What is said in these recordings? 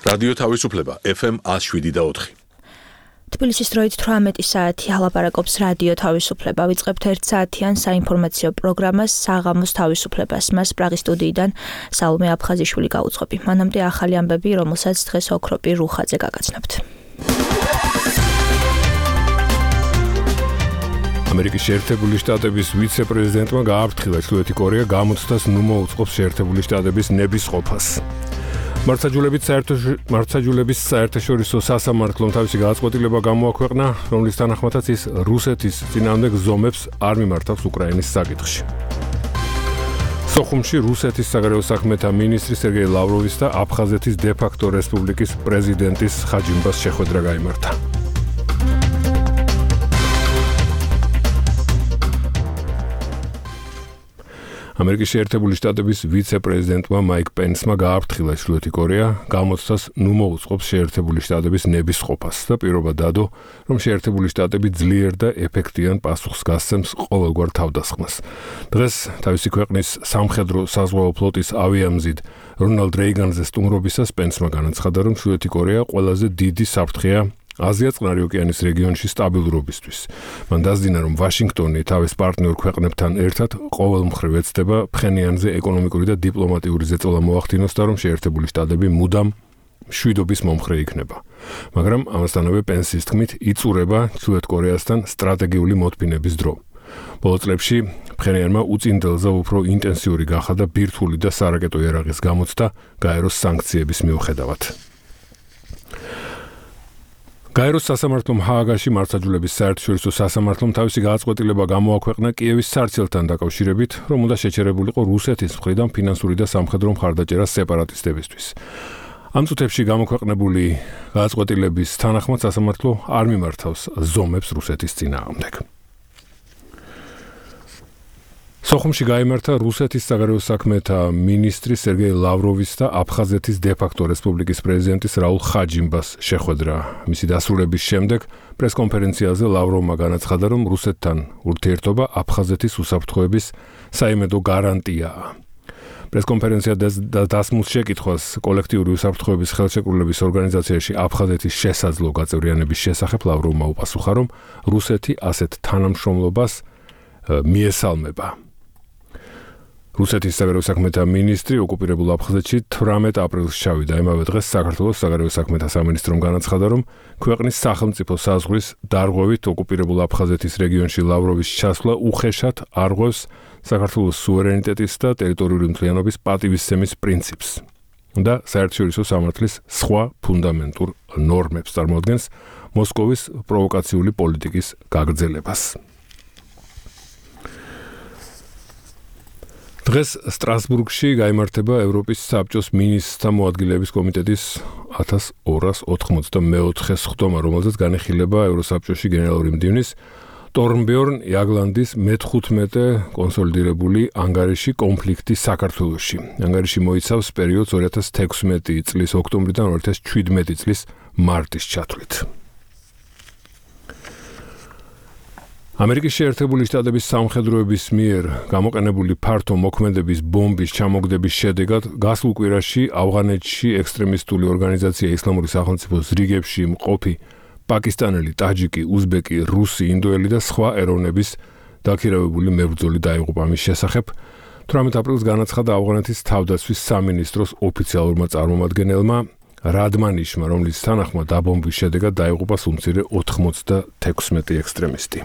რადიო თავისუფლება FM 107.4. თბილისის დროით 18 საათი ალაპარაკობს რადიო თავისუფლება. ვიწყებთ 1 საათიან საინფორმაციო პროგრამას საღამოს თავისუფლებას. მას პრაღის სტუდიიდან სალომე აფხაზიშვილი გაუძღვები. მანამდე ახალი ამბები, რომელსაც დღეს ოქროპირ რუხაძე გაგაცნობთ. ამერიკის შეერთებული შტატების ვიცე-პრეზიდენტმა გააფრთხილა ჩრდილოეთი კორეა გამოცდას ნუ მოუწყობს შეერთებული შტატების ნების ყოფას. მართლმსაჯულების საერთაშორისო სასამართლომ თავისი გადაწყვეტილება გამოაქვეყნა, რომლის თანახმადაც ის რუსეთის წინააღმდეგ ზომებს არ მიმართავს უკრაინის საკითხში. სოხუმში რუსეთის საგარეო საქმეთა მინისტრი სერგეი ლავროვის და აფხაზეთის დე-ფაქტო რესპუბლიკის პრეზიდენტის ხაჯიმბას შეხვედრა გაიმართა. ამერიკის შეერთებული შტატების ვიცე-პრეზიდენტმა მაიკ პენსმა გააფრთხილა ჩრდილოეთი კორეა გამოცდას ნუ მოუწყობს შეერთებული შტატების ნების ყოფას და პირობა დადო, რომ შეერთებული შტატები ძლიერ და ეფექტიან პასუხს გასცემს ყოველგვარ თავდასხმას. დღეს თავისი ქვეყნის სამხედრო საზღვაო ფლოტის ავიამზიდ რონალდ რეიგანზე სტუმრობისას პენსმა განაცხადა, რომ ჩრდილოეთი კორეა ყველაზე დიდი საფრთხეა აზია-წყნარი ოკეანის რეგიონში სტაბილურობისთვის. მან დასძინა, რომ ვაშინგტონი თავის პარტნიორ ქვეყნებთან ერთად ყოველმხრივ ეცდება ფხენიანზე ეკონომიკური და დიპლომატიური ზეწოლა მოახდინოს და რომ შეერთებული შტატები მუდამ მშვიდობის მომხრე იქნება. მაგრამ ამასთანავე პენსის თქმით იწურება ჩრდილოეთ კორეასთან სტრატეგიული მოთმინების დრო. ბოლო წლებში ფხენიანმა უწინდელზე უფრო ინტენსიური გახადა ბირთვული და სარაკეტო იარაღის გამოცდა გაეროს სანქციების მიუხედავად. გაეროს სასამართლომ ჰააგაში მართლმსაჯულების საერთაშორისო სასამართლომ თავისი გადაწყვეტილება გამოაქვეყნა კიევის სარცელთან დაკავშირებით, რომ უნდა შეჩერებულიყო რუსეთის მხრიდან ფინანსური და სამხედრო მხარდაჭერა სეპარატისტებისთვის. ამ წუთებში გამოქვეყნებული გადაწყვეტილების თანახმად სასამართლო არ მიმართავს ზომებს რუსეთის წინააღმდეგ. სოხუმში გაიმართა რუსეთის საგარეო საქმეთა მინისტრი სერგეი ლავროვის და აფხაზეთის დე-ფაქტო რესპუბლიკის პრეზიდენტის რაულ ხაჯიმბას შეხვედრა. მისი დასრულების შემდეგ პრესკონფერენციაზე ლავროვმა განაცხადა, რომ რუსეთთან ურთიერთობა აფხაზეთის უსაფრთხოების საიმედო გარანტიაა. პრესკონფერენცია დასმულ შეკითხვას კოლექტიური უსაფრთხოების ხელშეკრულების ორგანიზაციაში აფხაზეთის შესაძლო გაწევრიანების შესახებ ლავროვმა უპასუხა, რომ რუსეთი ასეთ თანამშრომლობას მიესალმება. რუსეთის საგარეო საქმეთა მინისტრი ოკუპირებულ აფხაზეთში 18 აპრილს ჩავიდა. იმავე დღეს საქართველოს საგარეო საქმეთა სამინისტრომ განაცხადა, რომ ქვეყნის სახელმწიფო საზღვრის დარღვევით ოკუპირებულ აფხაზეთის რეგიონში ლავროვის ჩასვლა უხეშად არღვევს საქართველოს სუვერენიტეტის და ტერიტორიული მთლიანობის პატივისცემის პრინციპს და საერთაშორისო სამართლის სხვა ფუნდამენტურ ნორმებს წარმოადგენს მოსკოვის პროვოკაციული პოლიტიკის გაგრძელებას. დღეს სტრასბურგში გაიმართება ევროპის საბჭოს მინისტრთა მოადგილეების კომიტეტის 1294 სხდომა, რომელზეც განეხილება ევროსაბჭოში გენერალური მდივნის ტორმბიორნ იაგლანდის მე-15 კონსოლიდირებული ანგარიში კონფლიქტი საქართველოში. ანგარიში მოიცავს პერიოდს 2016 წლის ოქტომბრიდან 2017 წლის მარტის ჩათვლით. ამერიკის შეერთებული შტატების სამხედროების მიერ გამოყენებული ფართო მოქმედების ბომბის ჩამოგდების შედეგად გასულ კვირაში ავღანეთში ექსტრემისტული ორგანიზაცია ისლამური სახელმწიფოს რიგებში მყოფი პაკისტანელი, ტაჯიკი, უზბეკი, რუსი, ინდოელი და სხვა ეროვნების დაქირავებული მებრძოლი დაიღუპა. ამის შესახებ 18 აპრილს განაცხადა ავღანეთის თავდაცვის სამინისტროს ოფიციალურმა წარმომადგენელმა რადმანიშმა, რომლის თანახმად დაბომბვის შედეგად დაიღუპა სულ მცირე 96 ექსტრემისტი.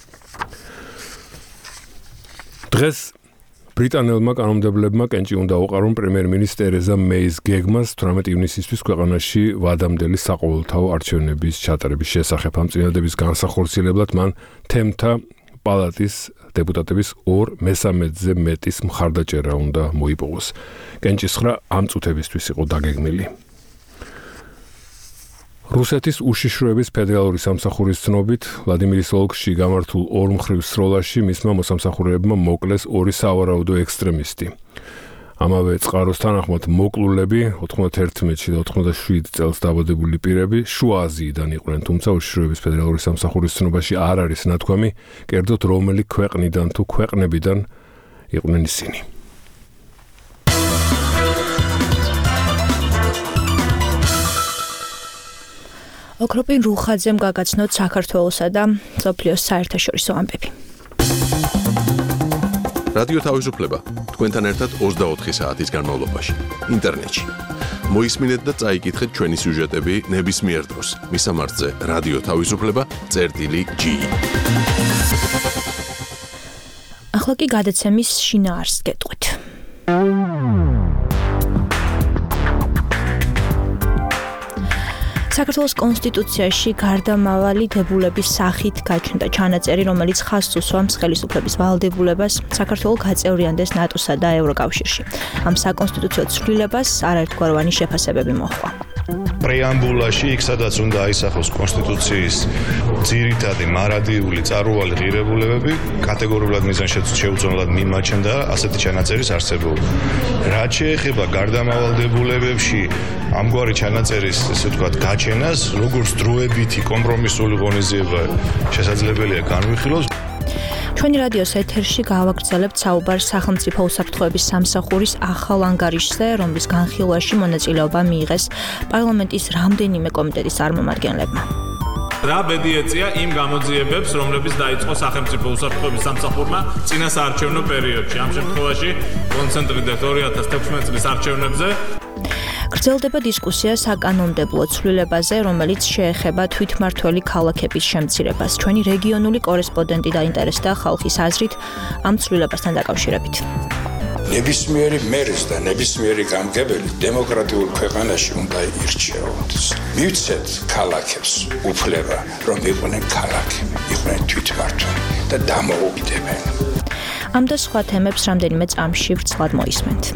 დღეს ბრიტანელმა კანონმდებლებმა კენჭი უნდა უყარონ პრემიერ-მინისტრ ტერეზა მეის გეგმას 18 ივნისისთვის ქვეყანაში ვადამდელი საყოველთაო არჩევნების ჩატარების შესახებ. ამ წინადადების განსახორციელებლად მან თემთა პალატის დეპუტატების 2/3-ზე მეტის მხარდაჭერა უნდა მოიპოვოს. კენჭისხრა ამ წუთებისთვის იყო დაგეგმილი. რუსეთის უშიშროების ფედერალური სამსახურის ცნობით, ვლადიმირის ოლქში გამართულ ორმხრივ სროლაში მისმა მოსამსახურეებმა მოკლეს 2 სავარაუდო ექსტრემისტი. ამავე წყაროს თანახმად მოკლულები 91-ში და 87 წელს დაბადებული პირები შუა აზიიდან იყვნენ, თუმცა უშიშროების ფედერალური სამსახურის ცნობაში არ არის ნათქვამი, კერძოდ რომელი ქვეყნიდან თუ ქვეყნებიდან იყვნენ ისინი. ოქროპინ რუხაძემ გაგაცნოთ საქართველოსა და მსოფლიოს საერთაშორისო ამბები. რადიო თავისუფლება თქვენთან ერთად 24 საათის განმავლობაში ინტერნეტში. მოისმინეთ და წაიკითხეთ ჩვენი სიუჟეტები ნებისმიერ დროს. მისამართზე რადიო თავისუფლება.gi. ახლა კი გადაცემის შინაარსს გეტყვით. საქართველოს კონსტიტუციაში გარდამავალი დებულების სახით გაჩნდა ჩანაწერი, რომელიც ხაზს უსვამს ხელისუფლების ვალდებულებას საქართველოს გაწევრიანდეს ნატოსა და ევროკავშირში. ამ საკონსტიტუციო ცვლილებას არაერთგვაროვანი შეფასებები მოჰყვა. პრეამბულაში იქ სადაც უნდა აისახოს კონსტიტუციის ძირითადი მარადიული წარუვალი ღირებულებები კატეგორიულად მიზანშეუწონებლად მიმაჩნდა ასეთი ჩანაწერის არსებობა. რაც შეეხება გარდამავალდებულებებში ამგვარი ჩანაწერის ესე ვთქვათ გაჩენას, როგორც დროებითი კომპრომისული ღონისძიება შესაძლებელია განვიხილოს. ჩვენი რადიოს ეთერში გავაგრძელებთ საუბარს სახელმწიფო უსაფრთხოების სამსახურის ახალ ანგარიშზე, რომლის განხილვაში მონაწილეობა მიიღეს პარლამენტის რამდენიმე კომიტეტის წარმომადგენლებმა. რა ბედი ეწია იმ გამოძიებებს, რომლებიც დაიწყო სახელმწიფო უსაფრთხოების სამსახურმა წინა საარჩევნო პერიოდში. ამ შემთხვევაში კონცენტრირდით 2016 წლის არჩევნებზე. გრძელდება დისკუსია საკანონმდებლო ცვლილებაზე, რომელიც შეეხება თვითმმართველი ქალაქების შემცირებას. ჩვენი რეგიონული კორესპონდენტი დაინტერესდა ხალხის აზრით ამ ცვლილებასთან დაკავშირებით. ნებისმიერი მერის და ნებისმიერი გამგებელი დემოკრატიულ ქვეყანაში უნდა ირჩეოდეს. მივცეთ ქალაქებს უფლება, რომ იყვნენ ქალაქები, იყვნენ თვითმმართველი და დამოუკიდებელი. ამ და სხვა თემებს რამდენიმე წამში ვრცლად მოისმენთ.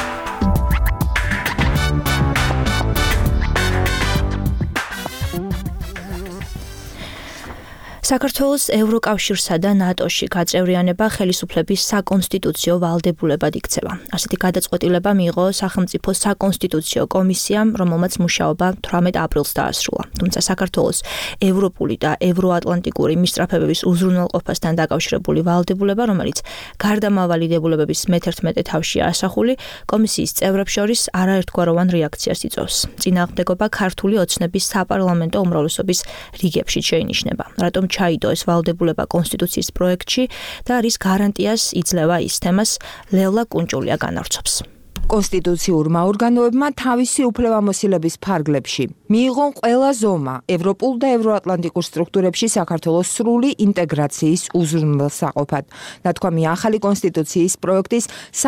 საქართველოს ევროკავშირსა და ნატოში გაწევრიანება ხელისუფლების საკონსტიტუციო ვალდებულებად იქცევა. ასეთი გადაწყვეტილება მიიღო სახელმწიფო საკონსტიტუციო კომისიამ, რომელმაც მუშაობა 18 აპრილს დაასრულა. თუმცა საქართველოს ევროპული და ევროატლანტიკური მისწრაფებების უზრუნველყოფასთან დაკავშირებული ვალდებულება, რომელიც გარდამავალი დებულებების მე-11 თავშია ასახული, კომისიის წევრებს შორის არაერთგვაროვან რეაქციას იწვევს. წინააღმდეგობა ქართული ოცნების საპარლამენტო უმრავლესობის რიგებში შეინიშნება. რატომ ჩაიდო ეს ვალდებულება კონსტიტუციის პროექტში და რის გარანტიას იძლევა ის თემას ლევლა კუნჭულია განავრცობს. კონსტიტუციურმა ორგანოებმა თავისი უფლებამოსილების ფარგლებში მიიღონ ყველა ზომა ევროპულ და ევროატლანტიკურ სტრუქტურებში საქართველოს სრული ინტეგრაციის უზრუნველსაყოფად. ნათქვამია ახალი კონსტიტუციის პროექტის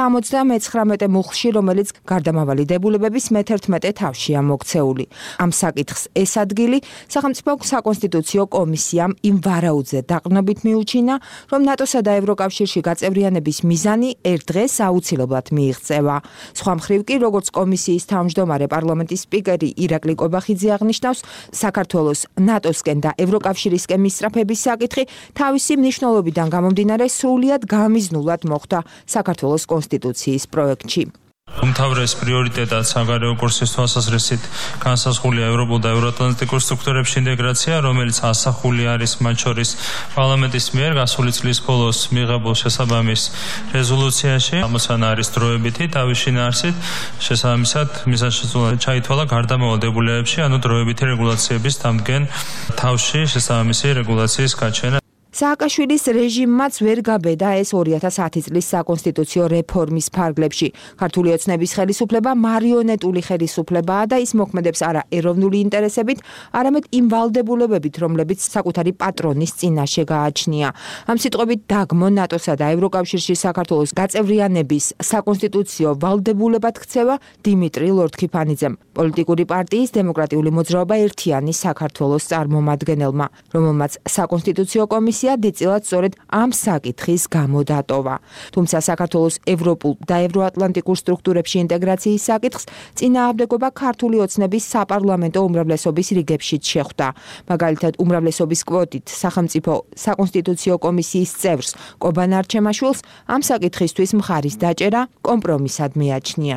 79 მუხლში, რომელიც გარდამავალი დებულებების მე-11 თავშია მოქცეული. ამ საკითხს ეს ადგილი სახელმწიფო საკონსტიტუციო კომისიამ იმ ვარაუდზე დაყრდნობით მიუჩინა, რომ ნატოსა და ევროკავშირში გაწევრიანების მიზანი ერთ დღეს აუცილებლად მიიღწევა. სხვა მხრივ კი, როგორც კომისიის თავმჯდომარე პარლამენტის სპიკერი ირაკლი კობახიძე აღნიშნავს, საქართველოს ნატოსკენ და ევროკავშირისკენ მისწრაფების საკითხი თავისი მნიშვნელობიდან გამომდინარე სრულიად გამიზნულად მოხვდა საქართველოს კონსტიტუციის პროექტში. უმთავრეს პრიორიტეტად საგარეო კურსის თვალსაზრისით განსაზღვრულია ევროპულ და ევროატლანტიკურ სტრუქტურებში ინტეგრაცია, რომელიც ასახული არის მათ შორის პარლამენტის მიერ გასული წლის ბოლოს მიღებულ შესაბამის რეზოლუციაში. ამოცანა არის დროებითი თავის შინაარსით, შესაბამისად მიზანშეწონილად ჩაითვალა გარდამავალ დებულებებში, ანუ დროებითი რეგულაციების დამდგენ თავში შესაბამისი რეგულაციის გაჩენა. სააკაშვილის რეჟიმმაც ვერ გაბედა ეს 2010 წლის საკონსტიტუციო რეფორმის ფარგლებში. ქართული ოცნების ხელისუფლება მარიონეტული ხელისუფლებაა და ის მოქმედებს არა ეროვნული ინტერესებით, არამედ იმ ვალდებულებებით, რომლებიც საკუთარი პატრონის წინაშე გააჩნია. ამ სიტყვებით დაგმო ნატოსა და ევროკავშირში საქართველოს გაწევრიანების საკონსტიტუციო ვალდებულებად ქცევა დიმიტრი ლორთქიფანიძემ, პოლიტიკური პარტიის დემოკრატიული მოძრაობა ერთიანი საქართველოს წარმომადგენელმა, რომელმაც საკონსტიტუციო კომისია დეწილად სწორედ ამ საკითხის გამო დატოვა. თუმცა საქართველოს ევროპულ და ევროატლანტიკურ სტრუქტურებში ინტეგრაციის საკითხს წინააღმდეგობა ქართული ოცნების საპარლამენტო უმრავლესობის რიგებშიც შეხვდა. მაგალითად, უმრავლესობის კვოტით სახელმწიფო საკონსტიტუციო კომისიის წევრს კობან არჩემაშვილს ამ საკითხისთვის მხარის დაჭერა კომპრომისად მიაჩნია.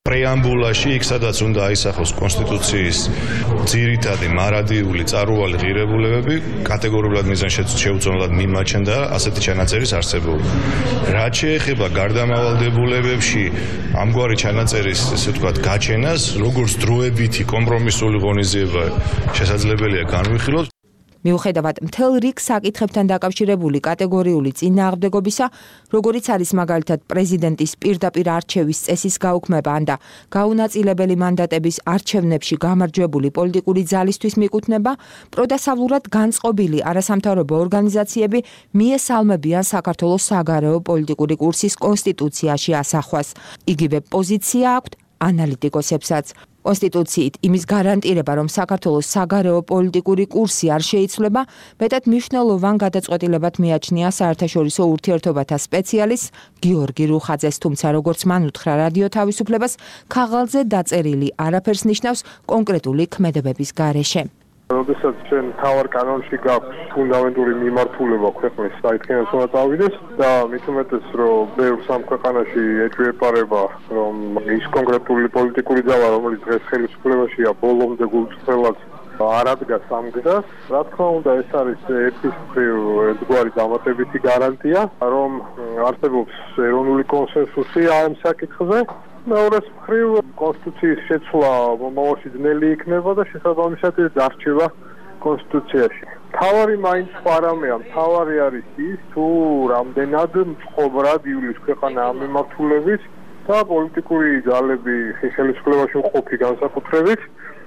პრეამბულაში იქ სადაც უნდა აისახოს კონსტიტუციის ძირითადი მარადიული წარუვალი ღირებულებები კატეგორიულად მიზანშეწონილად მიმაჩნდა ასეთი ჩანაწერის არსებობა. რაც შეეხება გარდამავალდებულებებში ამგვარი ჩანაწერის ესე ვთქვათ გაჩენას, როგორც დროებითი კომპრომისული ღონისძიება შესაძლებელია განვიხილოთ. მიუხედავად მთელ რიგ საკითხებთან დაკავშირებული კატეგორიული წინააღმდეგობისა, როგორიც არის მაგალითად პრეზიდენტის პირდაპირ არჩევის წესის გაუქმება და გაუნაწილებელი მანდატების არჩევნებში გამარჯვებული პოლიტიკური ძალისთვის მიკუთვნება, პროდასავლურად განწყობილი არასამთავრობო ორგანიზაციები მიესალმებიან საქართველოს საგარეო პოლიტიკური კურსის კონსტიტუციაში ასახვას. იგივე პოზიცია აქვთ ანალიტიკოსებსაც. კონსტიტუციით იმის გარანტირება, რომ საქართველოს საგარეო პოლიტიკური კურსი არ შეიცვლება, მეტად მნიშვნელოვან გადაწყვეტილებად მიაჩნია საერთაშორისო ურთიერთობათა სპეციალისტ გიორგი რუხაძეს, თუმცა როგორც მან უთხრა რადიო თავისუფლებას, ქაღალდზე დაწერილი არაფერს ნიშნავს კონკრეტული ქმედებების გარეშე. როდესაც ჩვენ თავარ კანონში გაქვს ფუნდამენტური მიმართულება ქვეყნის საერთიანოს უნდა წავიდეს და მით უმეტეს რომ ბევრ სამ ქვეყანაში ეჭვიეპარება რომ ის კონკრეტული პოლიტიკური ძალა რომელიც დღეს ხელისუფლებაშია ბოლომდე გულწრფელად არ ადგას ამ გზას, რა თქმა უნდა ეს არის ერთის მხრივ ერთგვარი დამატებითი გარანტია რომ არსებობს ეროვნული კონსენსუსი ამ საკითხზე. მეორეს მხრივ კონსტიტუციის შეცვლა მომავალში ძნელი იქნება და შესაბამისად დარჩება კონსტიტუციაში. მთავარი მაინც პარამეა, მთავარი არის ის თუ რამდენად მწყობრად ივლის ქვეყანა ამ მიმართულებით და პოლიტიკური ძალები ხელისუფლებაში მყოფი განსაკუთრებით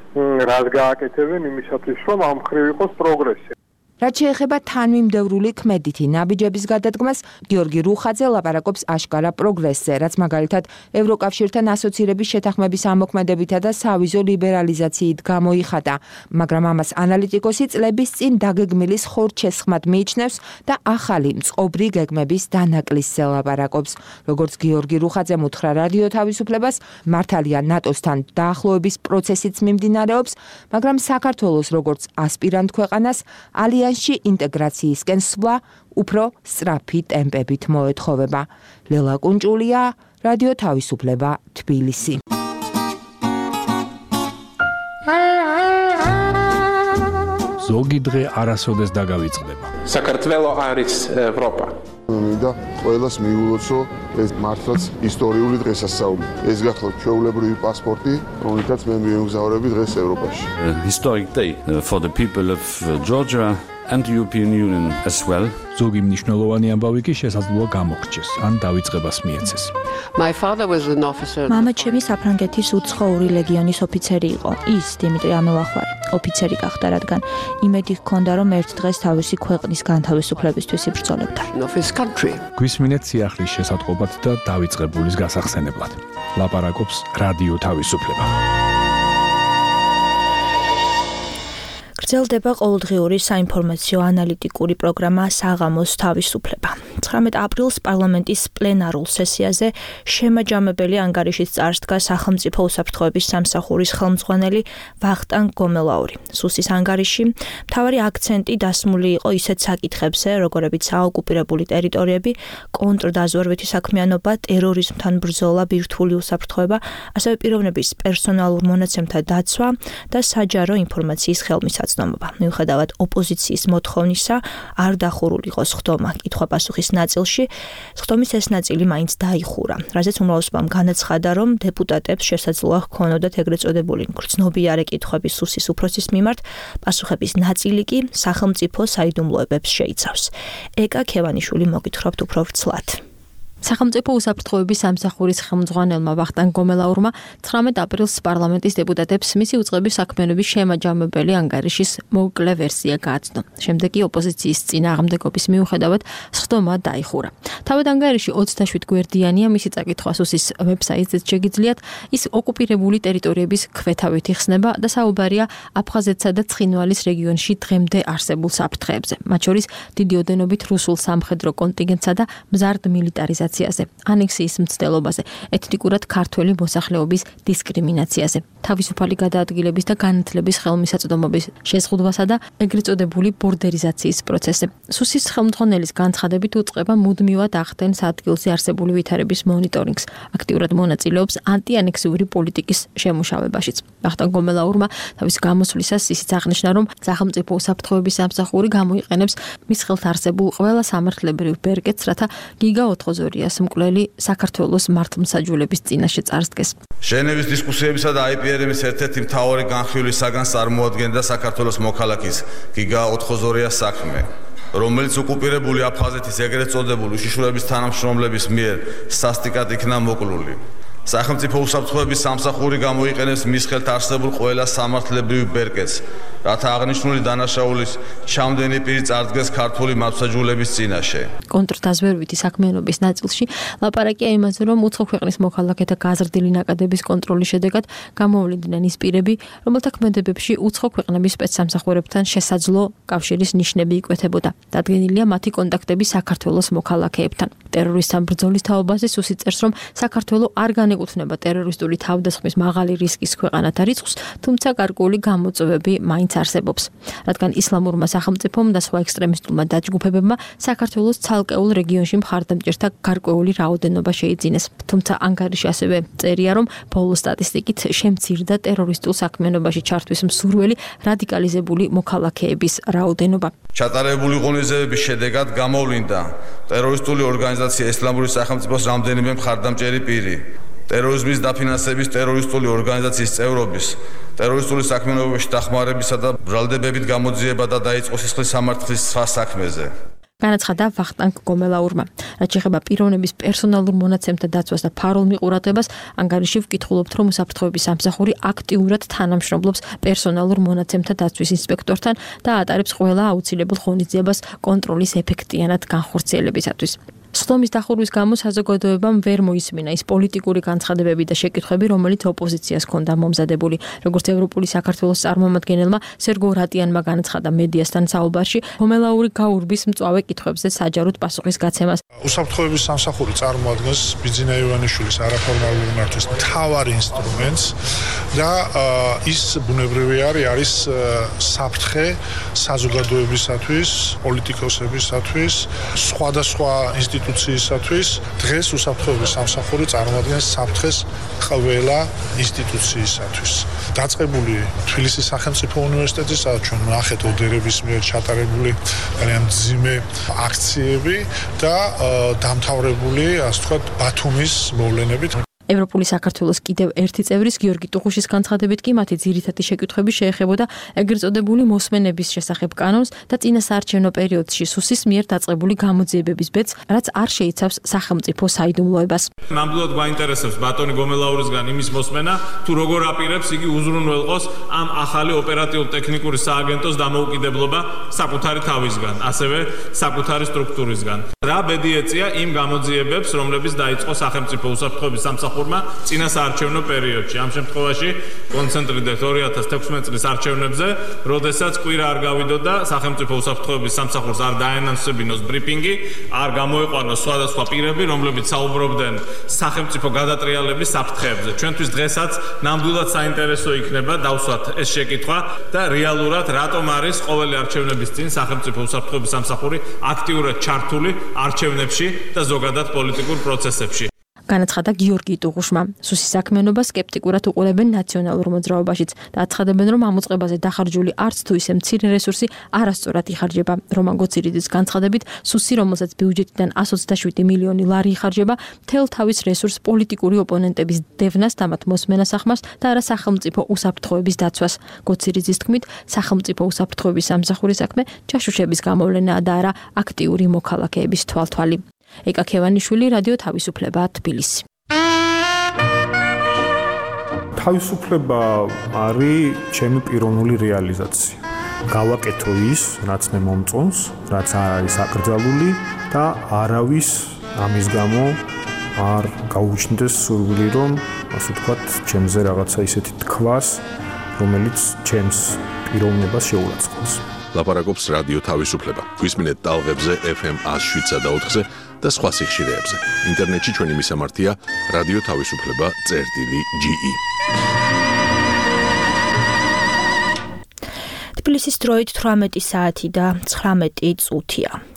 რას გააკეთებენ იმისათვის რომ ამ მხრივ იყოს პროგრესი. რაც შეეხება თანმიმდევრული ქმედითი ნაბიჯების გადადგმას, გიორგი რუხაძე ლაპარაკობს აშკარა პროგრესზე, რაც მაგალითად ევროკავშირთან ასოცირების შეთანხმების ამოქმედებითა და სავიზო ლიბერალიზაციით გამოიხატა, მაგრამ ამას ანალიტიკოსი წლების წინ დაგეგმილი ხორჩესხმად მიიჩნევს და ახალი მწყობრი გეგმების დანაკლისზე ლაპარაკობს. როგორც გიორგი რუხაძემ უთხრა რადიო თავისუფლებას, მართალია ნატოსთან დაახლოების პროცესიც მიმდინარეობს, მაგრამ საქართველოს როგორც ასპირანტ ქვეყანას ალიანსში ინტეგრაციისკენ სვლა უფრო სწრაფი ტემპებით მოეთხოვება. ლელა კუნჭულია, რადიო თავისუფლება, თბილისი. ზოგი დღე არასოდეს დაგავიწყდება. საქართველო არის ევროპა. მინდა ყველას მიულოცო ეს მართლაც ისტორიული დღესასწაული. ეს გახლავთ ჩვეულებრივი პასპორტი, რომელთაც მე მივემგზავრები დღეს ევროპაში. Historic day for the people of Georgia and the European Union as well. ზოგი მნიშვნელოვანი ამბავი კი შესაძლოა გამოგრჩეს, ან დავიწყებას მიეცეს. My father was an officer. მამა ჩემი საფრანგეთის უცხოური ლეგიონის ოფიცერი იყო. ის დიმიტრი ამელახვარი ოფიცერი გახდა, რადგან იმედი ჰქონდა, რომ ერთ დღეს თავისი ქვეყნის განთავისუფლებისთვის იბრძოლებდა. გვისმინეთ სიახლის შესატყობად და დავიწყებულის გასახსენებლად. ლაპარაკობს რადიო თავისუფლება. გრძელდება ყოველდღიური საინფორმაციო ანალიტიკური პროგრამა საღამოს თავისუფლება. 19 აპრილს პარლამენტის პლენარულ სესიაზე შემაჯამებელი ანგარიშით წარსდგა სახელმწიფო უსაფრთხოების სამსახურის ხელმძღვანელი ვახტანგ გომელაური. სუსის ანგარიში მთავარი აქცენტი დასმული იყო ისეთ საკითხებზე, როგორებიც საოკუპირებული ტერიტორიები, კონტრდაზვერვითი საქმიანობა, ტერორიზმთან ბრძოლა, ბირთვული უსაფრთხოება, ასევე პიროვნების პერსონალურ მონაცემთა დაცვა და საჯარო ინფორმაციის ხელმისაწვდომობა. მიუხედავად ოპოზიციის მოთხოვნისა, არ დახურული იყო სხდომა კითხვა-პასუხის ნაწილში, სხდომის ეს ნაწილი მაინც დაიხურა, რაზეც უმრავლესობამ განაცხადა, რომ დეპუტატებს შესაძლოა ჰქონოდათ ეგრეთ წოდებული გრძნობიარე კითხვები სუსის უფროსის მიმართ, პასუხების ნაწილი კი სახელმწიფო საიდუმლოებებს შეიცავს. ეკა ქევანიშვილი მოგითხრობთ უფრო ვრცლად. სახელმწიფო უსაფრთხოების სამსახურის ხელმძღვანელმა ვახტანგ გომელაურმა 19 აპრილს პარლამენტის დეპუტატებს მისი უწყების საქმიანობის შემაჯამებელი ანგარიშის მოკლე ვერსია გააცნო. შემდეგ კი ოპოზიციის წინააღმდეგობის მიუხედავად სხდომა დაიხურა. თავად ანგარიში 27 გვერდიანია, მისი წაკითხვა სუსის ვებსაიტზე შეგიძლიათ, ის ოკუპირებული ტერიტორიების ქვეთავით იხსნება და საუბარია აფხაზეთსა და ცხინვალის რეგიონში დღემდე არსებულ საფრთხეებზე, მათ შორის დიდი ოდენობით რუსულ სამხედრო კონტინგენტსა და მზარდ მილიტარიზაციაზე. ანექსიის მცდელობაზე, ეთნიკურად ქართველი მოსახლეობის დისკრიმინაციაზე, თავისუფალი გადაადგილების და განათლების ხელმისაწვდომობის შეზღუდვასა და ეგრეთ წოდებული ბორდერიზაციის პროცესზე. სუსის ხელმძღვანელის განცხადებით უწყება მუდმივად აქტიურად ახდენს ადგილზე არსებული ვითარების მონიტორინგს. აქტიურად მონაწილეობს ანტიანექსიური პოლიტიკის შემუშავებაშიც. ვახტანგ გომელაურმა თავის გამოსვლისას ისიც აღნიშნა, რომ სახელმწიფო უსაფრთხოების სამსახური გამოიყენებს მის ხელთ არსებულ ყველა სამართლებრივ ბერკეტს, რათა გიგა ოთხოზორიას მკვლელი საქართველოს მართლმსაჯულების წინაშე წარსდგეს. ჟენევის დისკუსიებისა და IPRM-ის ერთ-ერთი მთავარი განხილვის საგანს წარმოადგენდა საქართველოს მოქალაქის გიგა ოთხოზორიას საქმე, რომელიც ოკუპირებული აფხაზეთის ეგრეთ წოდებული უშიშროების თანამშრომლების მიერ სასტიკად იქნა მოკლული. სახელმწიფო უსაფრთხოების სამსახური გამოიყენებს მის ხელთ არსებულ ყველა სამართლებრივ ბერკეტს, რათა აღნიშნული დანაშაულის ჩამდენი პირი წარდგეს ქართული მართლმსაჯულების წინაშე. კონტრდაზვერვითი საქმიანობის ნაწილში ლაპარაკია იმაზე, რომ უცხო ქვეყნის მოქალაქეთა გაზრდილი ნაკადების კონტროლის შედეგად გამოვლიდნენ ის პირები, რომელთა ქმედებებში უცხო ქვეყნების სპეცსამსახურებთან შესაძლო კავშირის ნიშნები იკვეთებოდა. დადგენილია მათი კონტაქტები საქართველოს მოქალაქეებთან. ტერორისტთან ბრძოლის თაობაზე სუსი წერს, რომ საქართველო არ განეკუთვნება ტერორისტული თავდასხმის მაღალი რისკის ქვეყანათა რიცხვს, თუმცა გარკვეული გამოწვევები მაინც არსებობს. რადგან ისლამურმა სახელმწიფომ და სხვა ექსტრემისტულმა დაჯგუფებებმა საქართველოს ცალკეულ რეგიონში მხარდამჭერთა გარკვეული რაოდენობა შეიძინეს. თუმცა ანგარიში ასევე წერია, რომ ბოლო სტატისტიკით შემცირდა ტერორისტულ საქმიანობაში ჩართვის მსურველი რადიკალიზებული მოქალაქეების რაოდენობა. ჩატარებული ღონისძიებების შედეგად გამოვლინდა ტერორისტული ორგანიზაცია ისლამური სახელმწიფოს რამდენიმე მხარდამჭერი პირი. ტერორიზმის დაფინანსების, ტერორისტული ორგანიზაციის წევრობის, ტერორისტული საქმიანობაში დახმარებისა და ბრალდებებით გამოძიება და დაიწყო სისხლის სამართლის სხვა საქმეზე. განაცხადა ვახტანგ გომელაურმა. რაც შეეხება პიროვნების პერსონალურ მონაცემთა დაცვას და ფარულ მიყურადღებას, ანგარიში ვკითხულობთ, რომ უსაფრთხოების სამსახური აქტიურად თანამშრომლობს პერსონალურ მონაცემთა დაცვის ინსპექტორთან და ატარებს ყველა აუცილებელ ღონისძიებას კონტროლის ეფექტიანად განხორციელებისათვის. სხდომის დახურვის გამო საზოგადოებამ ვერ მოისმინა ის პოლიტიკური განცხადებები და შეკითხვები, რომელიც ოპოზიციას ჰქონდა მომზადებული. როგორც ევროპული საქართველოს წარმომადგენელმა სერგო რატიანმა განაცხადა მედიასთან საუბარში, გომელაური გაურბის მწვავე კითხვებზე საჯაროდ პასუხის გაცემას. უსაფრთხოების სამსახური წარმოადგენს ბიძინა ივანიშვილის არაფორმალური მართვის მთავარ ინსტრუმენტს და ის ბუნებრივი არის საფრთხე საზოგადოებისათვის, პოლიტიკოსებისათვის, სხვადასხვა ინსტიტუციისათვის. დღეს უსაფრთხოების სამსახური წარმოადგენს საფრთხეს ყველა ინსტიტუციისათვის. დაწყებული თბილისის სახელმწიფო უნივერსიტეტის, სადაც ჩვენ ნახეთ ოდერების მიერ ჩატარებული ძალიან მძიმე აქციები და დამთავრებული, ასე ვთქვათ, ბათუმის მოვლენებით. ევროპული საქართველოს კიდევ ერთი წევრის გიორგი ტუღუშის განცხადებით კი მათი ძირითადი შეკითხვები შეეხებოდა ეგრეთ წოდებული მოსმენების შესახებ კანონს და წინასაარჩევნო პერიოდში სუსის მიერ დაწყებული გამოძიებების ბედს, რაც არ შეიცავს სახელმწიფო საიდუმლოებას. ნამდვილად გვაინტერესებს ბატონი გომელაურისგან იმის მოსმენა, თუ როგორ აპირებს იგი უზრუნველყოს ამ ახალი ოპერატიულ-ტექნიკური სააგენტოს დამოუკიდებლობა საკუთარი თავისგან, ასევე საკუთარი სტრუქტურისგან. რა ბედი ეწია იმ გამოძიებებს, რომლებიც დაიწყო სახელმწიფო უსაფრთხოების სამსახურმა წინასაარჩევნო პერიოდში. ამ შემთხვევაში კონცენტრირდეთ 2016 წლის არჩევნებზე, როდესაც კვირა არ გავიდოდა სახელმწიფო უსაფრთხოების სამსახურს არ დაენაცვლებინოს ბრიფინგი, არ გამოიყვანოს სხვადასხვა პირები, რომლებიც საუბრობდნენ სახელმწიფო გადატრიალების საფრთხეებზე. ჩვენთვის დღესაც ნამდვილად საინტერესო იქნება დავსვათ ეს შეკითხვა და რეალურად რატომ არის ყოველი არჩევნების წინ სახელმწიფო უსაფრთხოების სამსახური აქტიურად ჩართული არჩევნებში და ზოგადად პოლიტიკურ პროცესებში. განაცხადა გიორგი ტუღუშმა. სუსის საქმიანობა სკეპტიკურად უყურებენ ნაციონალურ მოძრაობაშიც და აცხადებენ, რომ ამ უწყებაზე დახარჯული არც თუ ისე მცირე რესურსი არასწორად იხარჯება. რომან გოცირიძის განცხადებით, სუსი, რომელსაც ბიუჯეტიდან 127 მილიონი ლარი იხარჯება, მთელ თავის რესურსს პოლიტიკური ოპონენტების დევნას და მათ მოსმენას ახმარს და არა სახელმწიფო უსაფრთხოების დაცვას. გოცირიძის თქმით, სახელმწიფო უსაფრთხოების სამსახურის საქმე ჯაშუშების გამოვლენაა და არა აქტიური მოქალაქეების თვალთვალი. ეკა ქევანიშვილი, რადიო თავისუფლება, თბილისი. თავისუფლება არის ჩემი პიროვნული რეალიზაცია. გავაკეთო ის, რაც მე მომწონს, რაც არ არის აკრძალული და არავის ამის გამო არ გაუჩნდეს სურვილი, რომ ასე ვთქვათ, ჩემზე რაღაცა ისეთი თქვას, რომელიც ჩემს პიროვნებას შეურაცხყოფს. ლაპარაკობს რადიო თავისუფლება. გვისმინეთ ტალღებზე FM 107.4-ზე და სხვა სიხშირეებზე. ინტერნეტში ჩვენი მისამართია რადიო თავისუფლება.ge. თბილისის დროით 18 საათი და 19 წუთია.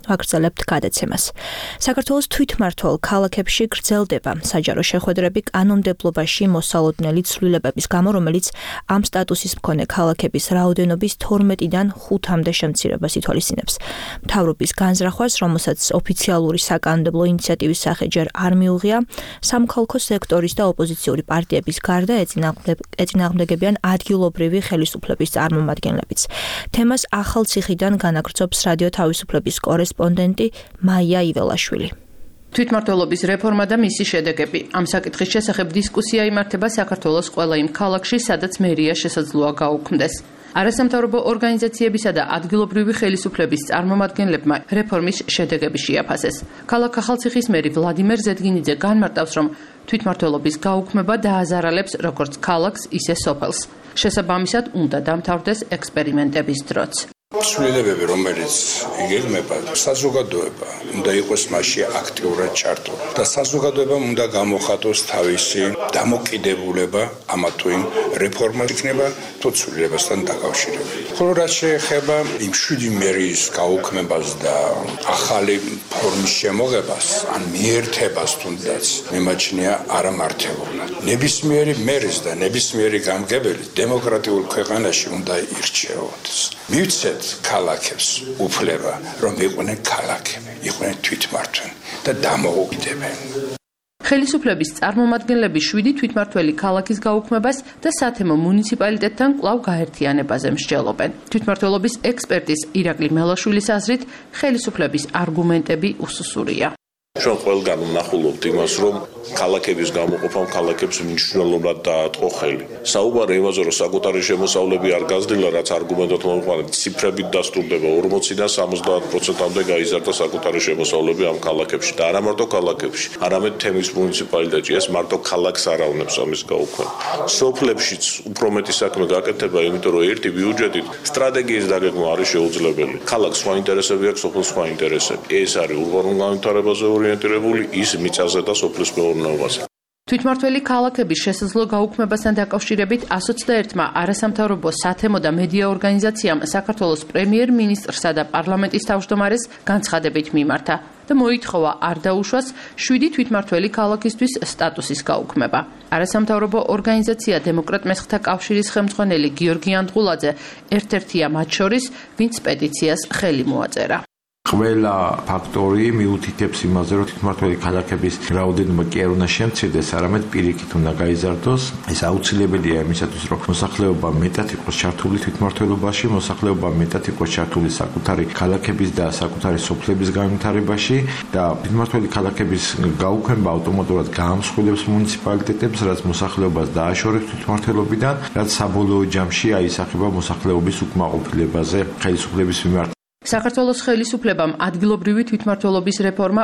ვაგრძელებთ გადაცემას. საქართველოს თვითმმართველ ქალაქებში გრძელდება საჯარო შეხვედრები კანონმდებლობაში მოსალოდნელი ცვლილებების გამო, რომელიც ამ სტატუსის მქონე ქალაქების რაოდენობის 12-დან 5-მდე შემცირებას ითვალისწინებს. მთავრობის განზრახვას, რომელსაც ოფიციალური საკანონმდებლო ინიციატივის სახე ჯერ არ მიუღია, სამხალხო სექტორის და ოპოზიციური პარტიების გარდა ეწინააღმდეგებიან ადგილობრივი ხელისუფლების წარმომადგენლებიც. თემას ახალციხიდან განაგრძობს რადიო თავისუფლების კორესპონდენტი მაია იველაშვილი. თვითმმართველობის რეფორმა და მისი შედეგები. ამ საკითხის შესახებ დისკუსია იმართება საქართველოს ყველა იმ ქალაქში, სადაც მერია შესაძლოა გაუქმდეს. არასამთავრობო ორგანიზაციებისა და ადგილობრივი ხელისუფლების წარმომადგენლებმა რეფორმის შედეგები შეაფასეს. ქალაქ ახალციხის მერი ვლადიმერ ზედგინიძე განმარტავს, რომ თვითმმართველობის გაუქმება დააზარალებს როგორც ქალაქს, ისე სოფელს. შესაბამისად, უნდა დამთავრდეს ექსპერიმენტების დროც. ცვლილებები, რომელიც იგეგმება, საზოგადოება უნდა იყოს მასში აქტიურად ჩართული და საზოგადოებამ უნდა გამოხატოს თავისი დამოკიდებულება ამა თუ იმ რეფორმას იქნება თუ ცვლილებასთან დაკავშირებით. ხოლო რაც შეეხება იმ 7 მერიის გაუქმებას და ახალი ფორმის შემოღებას, ან მიერთებას თუნდაც, მიმაჩნია არამართებულად. ნებისმიერი მერის და ნებისმიერი გამგებელი დემოკრატიულ ქვეყანაში უნდა ირჩეოდეს. მივცეთ ქალაქებს უფლება, რომ იყვნენ ქალაქები, იყვნენ თვითმმართველი და დამოუკიდებელი. ხელისუფლების წარმომადგენლები 7 თვითმმართველი ქალაქის გაუქმებას და სათემო მუნიციპალიტეტთან კვლავ გაერთიანებაზე მსჯელობენ. თვითმმართველობის ექსპერტის ირაკლი მელაშვილის აზრით, ხელისუფლების არგუმენტები უსუსურია. ჩვენ ყველგან ვნახულობთ იმას, რომ ქალაქების გამოყოფამ ქალაქებს მნიშვნელოვნად დაატყო ხელი. საუბარი იმაზე, რომ საკუთარი შემოსავლები არ გაზრდილა, რაც არგუმენტად მომყვანეთ, ციფრებით დასტურდება 40-დან 70%-მდე გაიზარდა საკუთარი შემოსავლები ამ ქალაქებში და არა მარტო ქალაქებში, არამედ თემის მუნიციპალიტეტში, ეს მარტო ქალაქს არ ავნებს ამის გაუქმება. სოფლებშიც უფრო მეტი საქმე გაკეთება, იმიტომ რომ ერთი ბიუჯეტით სტრატეგიის დაგეგმა არის შეუძლებელი. ქალაქს სხვა ინტერესები აქვს, სოფელს სხვა ინტერესები. ეს არის ურბანულ განვითარებაზე ორიენტირებული, ის მიწაზე და სოფლის მეურნეობაზე. თვითმმართველი ქალაქების შესაძლო გაუქმებასთან დაკავშირებით 121-მა არასამთავრობო სათემო და მედია ორგანიზაციამ საქართველოს პრემიერ-მინისტრსა და პარლამენტის თავმჯდომარეს განცხადებით მიმართა და მოითხოვა არ დაუშვას 7 თვითმმართველი ქალაქისთვის სტატუსის გაუქმება. არასამთავრობო ორგანიზაცია დემოკრატ მესხთა კავშირის ხელმძღვანელი გიორგი ანდღულაძე ერთ-ერთია მათ შორის, ვინც პეტიციას ხელი მოაწერა. ყველა ფაქტორი მიუთითებს იმაზე, რომ თვითმმართველი ქალაქების რაოდენობა კი არ უნდა შემცირდეს, არამედ პირიქით უნდა გაიზარდოს. ეს აუცილებელია იმისათვის, რომ მოსახლეობა მეტად იყოს ჩართული თვითმმართველობაში, მოსახლეობა მეტად იყოს ჩართული საკუთარი ქალაქების და საკუთარი სოფლების განვითარებაში და თვითმმართველი ქალაქების გაუქმება ავტომატურად გაამსხვილებს მუნიციპალიტეტებს, რაც მოსახლეობას დააშორებს თვითმმართველობიდან, რაც საბოლოო ჯამში აისახება მოსახლეობის უკმაყოფილებაზე ხელისუფლების მიმართ. საქართველოს ხელისუფლებამ ადგილობრივი თვითმმართველობის რეფორმა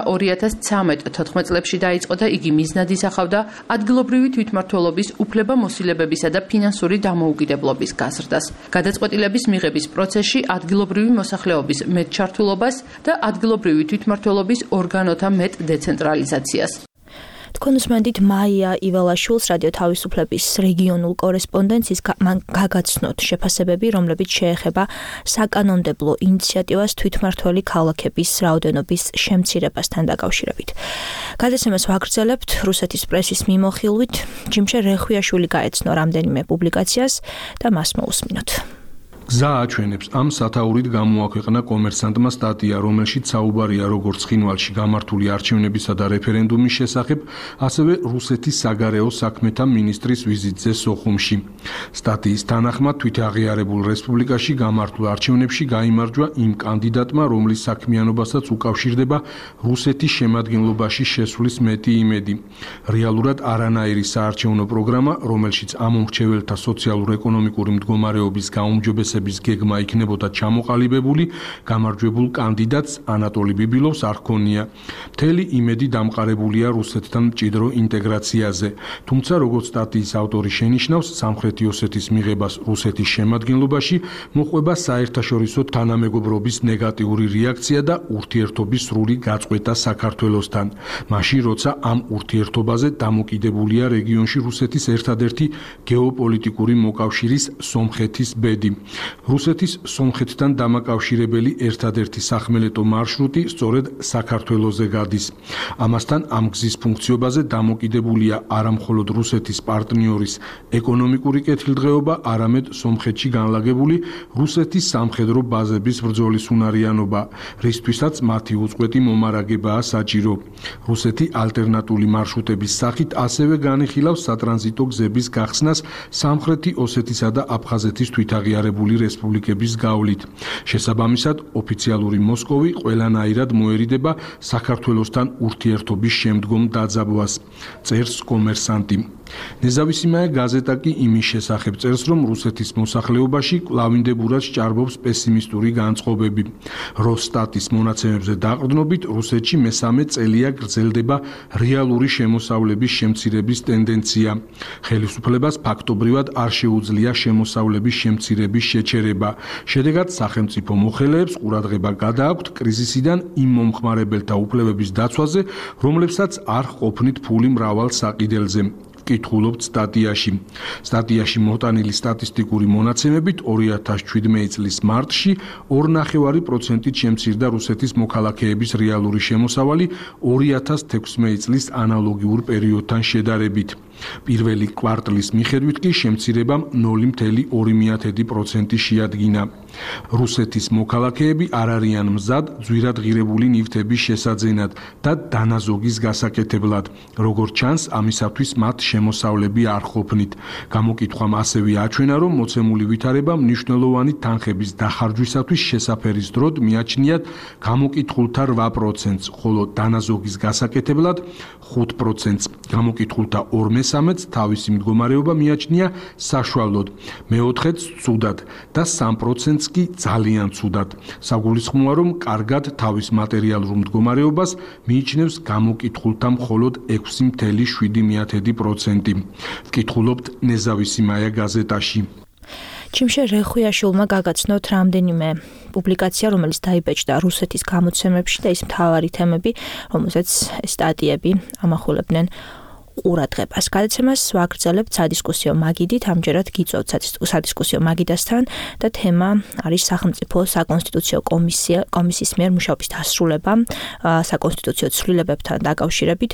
2013-14 წლებში დაიწყო და იგი მიზნად ისახავდა ადგილობრივი თვითმმართველობის უფლებამოსილებებისა და ფინანსური დამოუკიდებლობის გაზრდას, გადაწყვეტილების მიღების პროცესში ადგილობრივი მოსახლეობის მეტ ჩართულობას და ადგილობრივი თვითმმართველობის ორგანოთა მეტ დეცენტრალიზაციას. თქვენ უსმენთ მაია იველაშვილს რადიო თავისუფლების რეგიონულ კორესპონდენტს მან გაგაცნოთ შეფასებები, რომლებიც შეეხება საკანონმდებლო ინიციატივას თვითმმართველი ქალაქების რაოდენობის შემცირებასთან დაკავშირებით. გადაცემას ვაგრძელებთ რუსეთის პრესის მიმოხილვით. ჯიმშე რეხვიაშვილი გაეცნო რამდენიმე პუბლიკაციას და მას მოусმინოთ. გზა აჩვენებს ამ სათაურით გამოაქვეყნა კომერსანტმა სტატია, რომელშიც საუბარია როგორც ცხინვალში გამართული არჩევნებისა და რეფერენდუმის შესახებ, ასევე რუსეთის საგარეო საქმეთა მინისტრის ვიზიტზე სოხუმში. სტატიის თანახმად თვითაღიარებულ რესპუბლიკაში გამართულ არჩევნებში გაიმარჯვა იმ კანდიდატმა, რომლის საქმიანობასაც უკავშირდება რუსეთის შემადგენლობაში შესვლის მეტი იმედი. რეალურად არანაირი საარჩევნო პროგრამა, რომელშიც ამომრჩეველთა სოციალურ-ეკონომიკური მდგომარეობის გაუმჯობესება გეგმა იქნებოდა ჩამოყალიბებული, გამარჯვებულ კანდიდატს ანატოლი ბიბილოვს არ ჰქონია. მთელი იმედი დამყარებულია რუსეთთან მჭიდრო ინტეგრაციაზე. თუმცა, როგორც სტატიის ავტორი შენიშნავს, სამხრეთი ოსეთის მიღებას რუსეთის შემადგენლობაში მოყვება საერთაშორისო თანამეგობრობის ნეგატიური რეაქცია და ურთიერთობის სრული გაწყვეტა საქართველოსთან. მაშინ, როცა ამ ურთიერთობაზე დამოკიდებულია რეგიონში რუსეთის ერთადერთი გეოპოლიტიკური მოკავშირის სომხეთის ბედი. რუსეთის სომხეთთან დამაკავშირებელი ერთადერთი სახმელეთო მარშრუტი სწორედ საქართველოზე გადის. ამასთან ამ გზის ფუნქციობაზე დამოკიდებულია არა მხოლოდ რუსეთის პარტნიორის ეკონომიკური კეთილდღეობა, არამედ სომხეთში განლაგებული რუსეთის სამხედრო ბაზების ბრძოლის უნარიანობა, რისთვისაც მათი უწყვეტი მომარაგებაა საჭირო. რუსეთი ალტერნატიული მარშრუტების სახით ასევე განიხილავს სატრანზიტო გზების გახსნას სამხრეთი ოსეთისა და აფხაზეთის თვითაღიარებული რესპუბლიკების გავლით. შესაბამისად, ოფიციალური მოსკოვი ყველანაირად მოერიდება საქართველოსთან ურთიერთობის შემდგომ დაძაბვას, წერს კომერსანტი. ნეზავისიმაია გაზეტა კი იმის შესახებ წერს, რომ რუსეთის მოსახლეობაში კვლავინდებურად სჭარბობს პესიმისტური განწყობები. როსტატის მონაცემებზე დაყრდნობით, რუსეთში მესამე წელია გრძელდება რეალური შემოსავლების შემცირების ტენდენცია. ხელისუფლებას ფაქტობრივად არ შეუძლია შემოსავლების შემცირების შეჩერება. შედეგად სახელმწიფო მოხელეებს ყურადღება გადააქვთ კრიზისიდან იმ მომხმარებელთა უფლებების დაცვაზე, რომლებსაც არ ყოფნით ფული მრავალ საყიდელზე. კითხულობთ სტატიაში. სტატიაში მოტანილი სტატისტიკური მონაცემებით 2017 წლის მარტში 2.5%-ით შემცირდა რუსეთის მოქალაქეების რეალური შემოსავალი 2016 წლის ანალოგიურ პერიოდთან შედარებით. პირველი კვარტლის მიხედვით კი შემცირებამ 0.2% შეადგინა. რუსეთის მოქალაქეები არ არიან მზად ძვირად ღირებული ნივთების შესაძენად და დანაზოგის გასაკეთებლად. როგორც ჩანს, ამისათვის მათ შემოსავლები არ ყოფნით. გამოკითხვამ ასევე აჩვენა, რომ მოცემული ვითარება მნიშვნელოვანი თანხების დახარჯვისათვის შესაფერის დროდ მიაჩნიათ გამოკითხულთა 8%-ს, ხოლო დანაზოგის გასაკეთებლად 5%-ს. გამოკითხულთა 2/3-ს თავისი მდგომარეობა მიაჩნია საშუალოდ, მე-4-ს ცუდად და 3%-ს კი ძალიან ცუდად. საგულისხმოა, რომ კარგად თავის მატერიალურ მდგომარეობას მიიჩნევს გამოკითხულთა მხოლოდ 6.7%. ვკითხულობთ ნეზავისიმაია გაზეტაში. ჩიმშე რეხუიაშვილმა გაგაცნოთ რამდენიმე პუბლიკაცია, რომელიც დაიბეჭდა რუსეთის გამოცემებში და ის მთავარი თემები, რომელზეც სტატიები ამახვილებდნენ ყურადღებას. გადაცემას ვაგრძელებთ სადისკუსიო მაგიდით, ამჯერად გიწევთ სადისკუსიო მაგიდასთან და თემა არის სახელმწიფო საკონსტიტუციო კომისიის მიერ მუშაობის დასრულება საკონსტიტუციო ცვლილებებთან დაკავშირებით.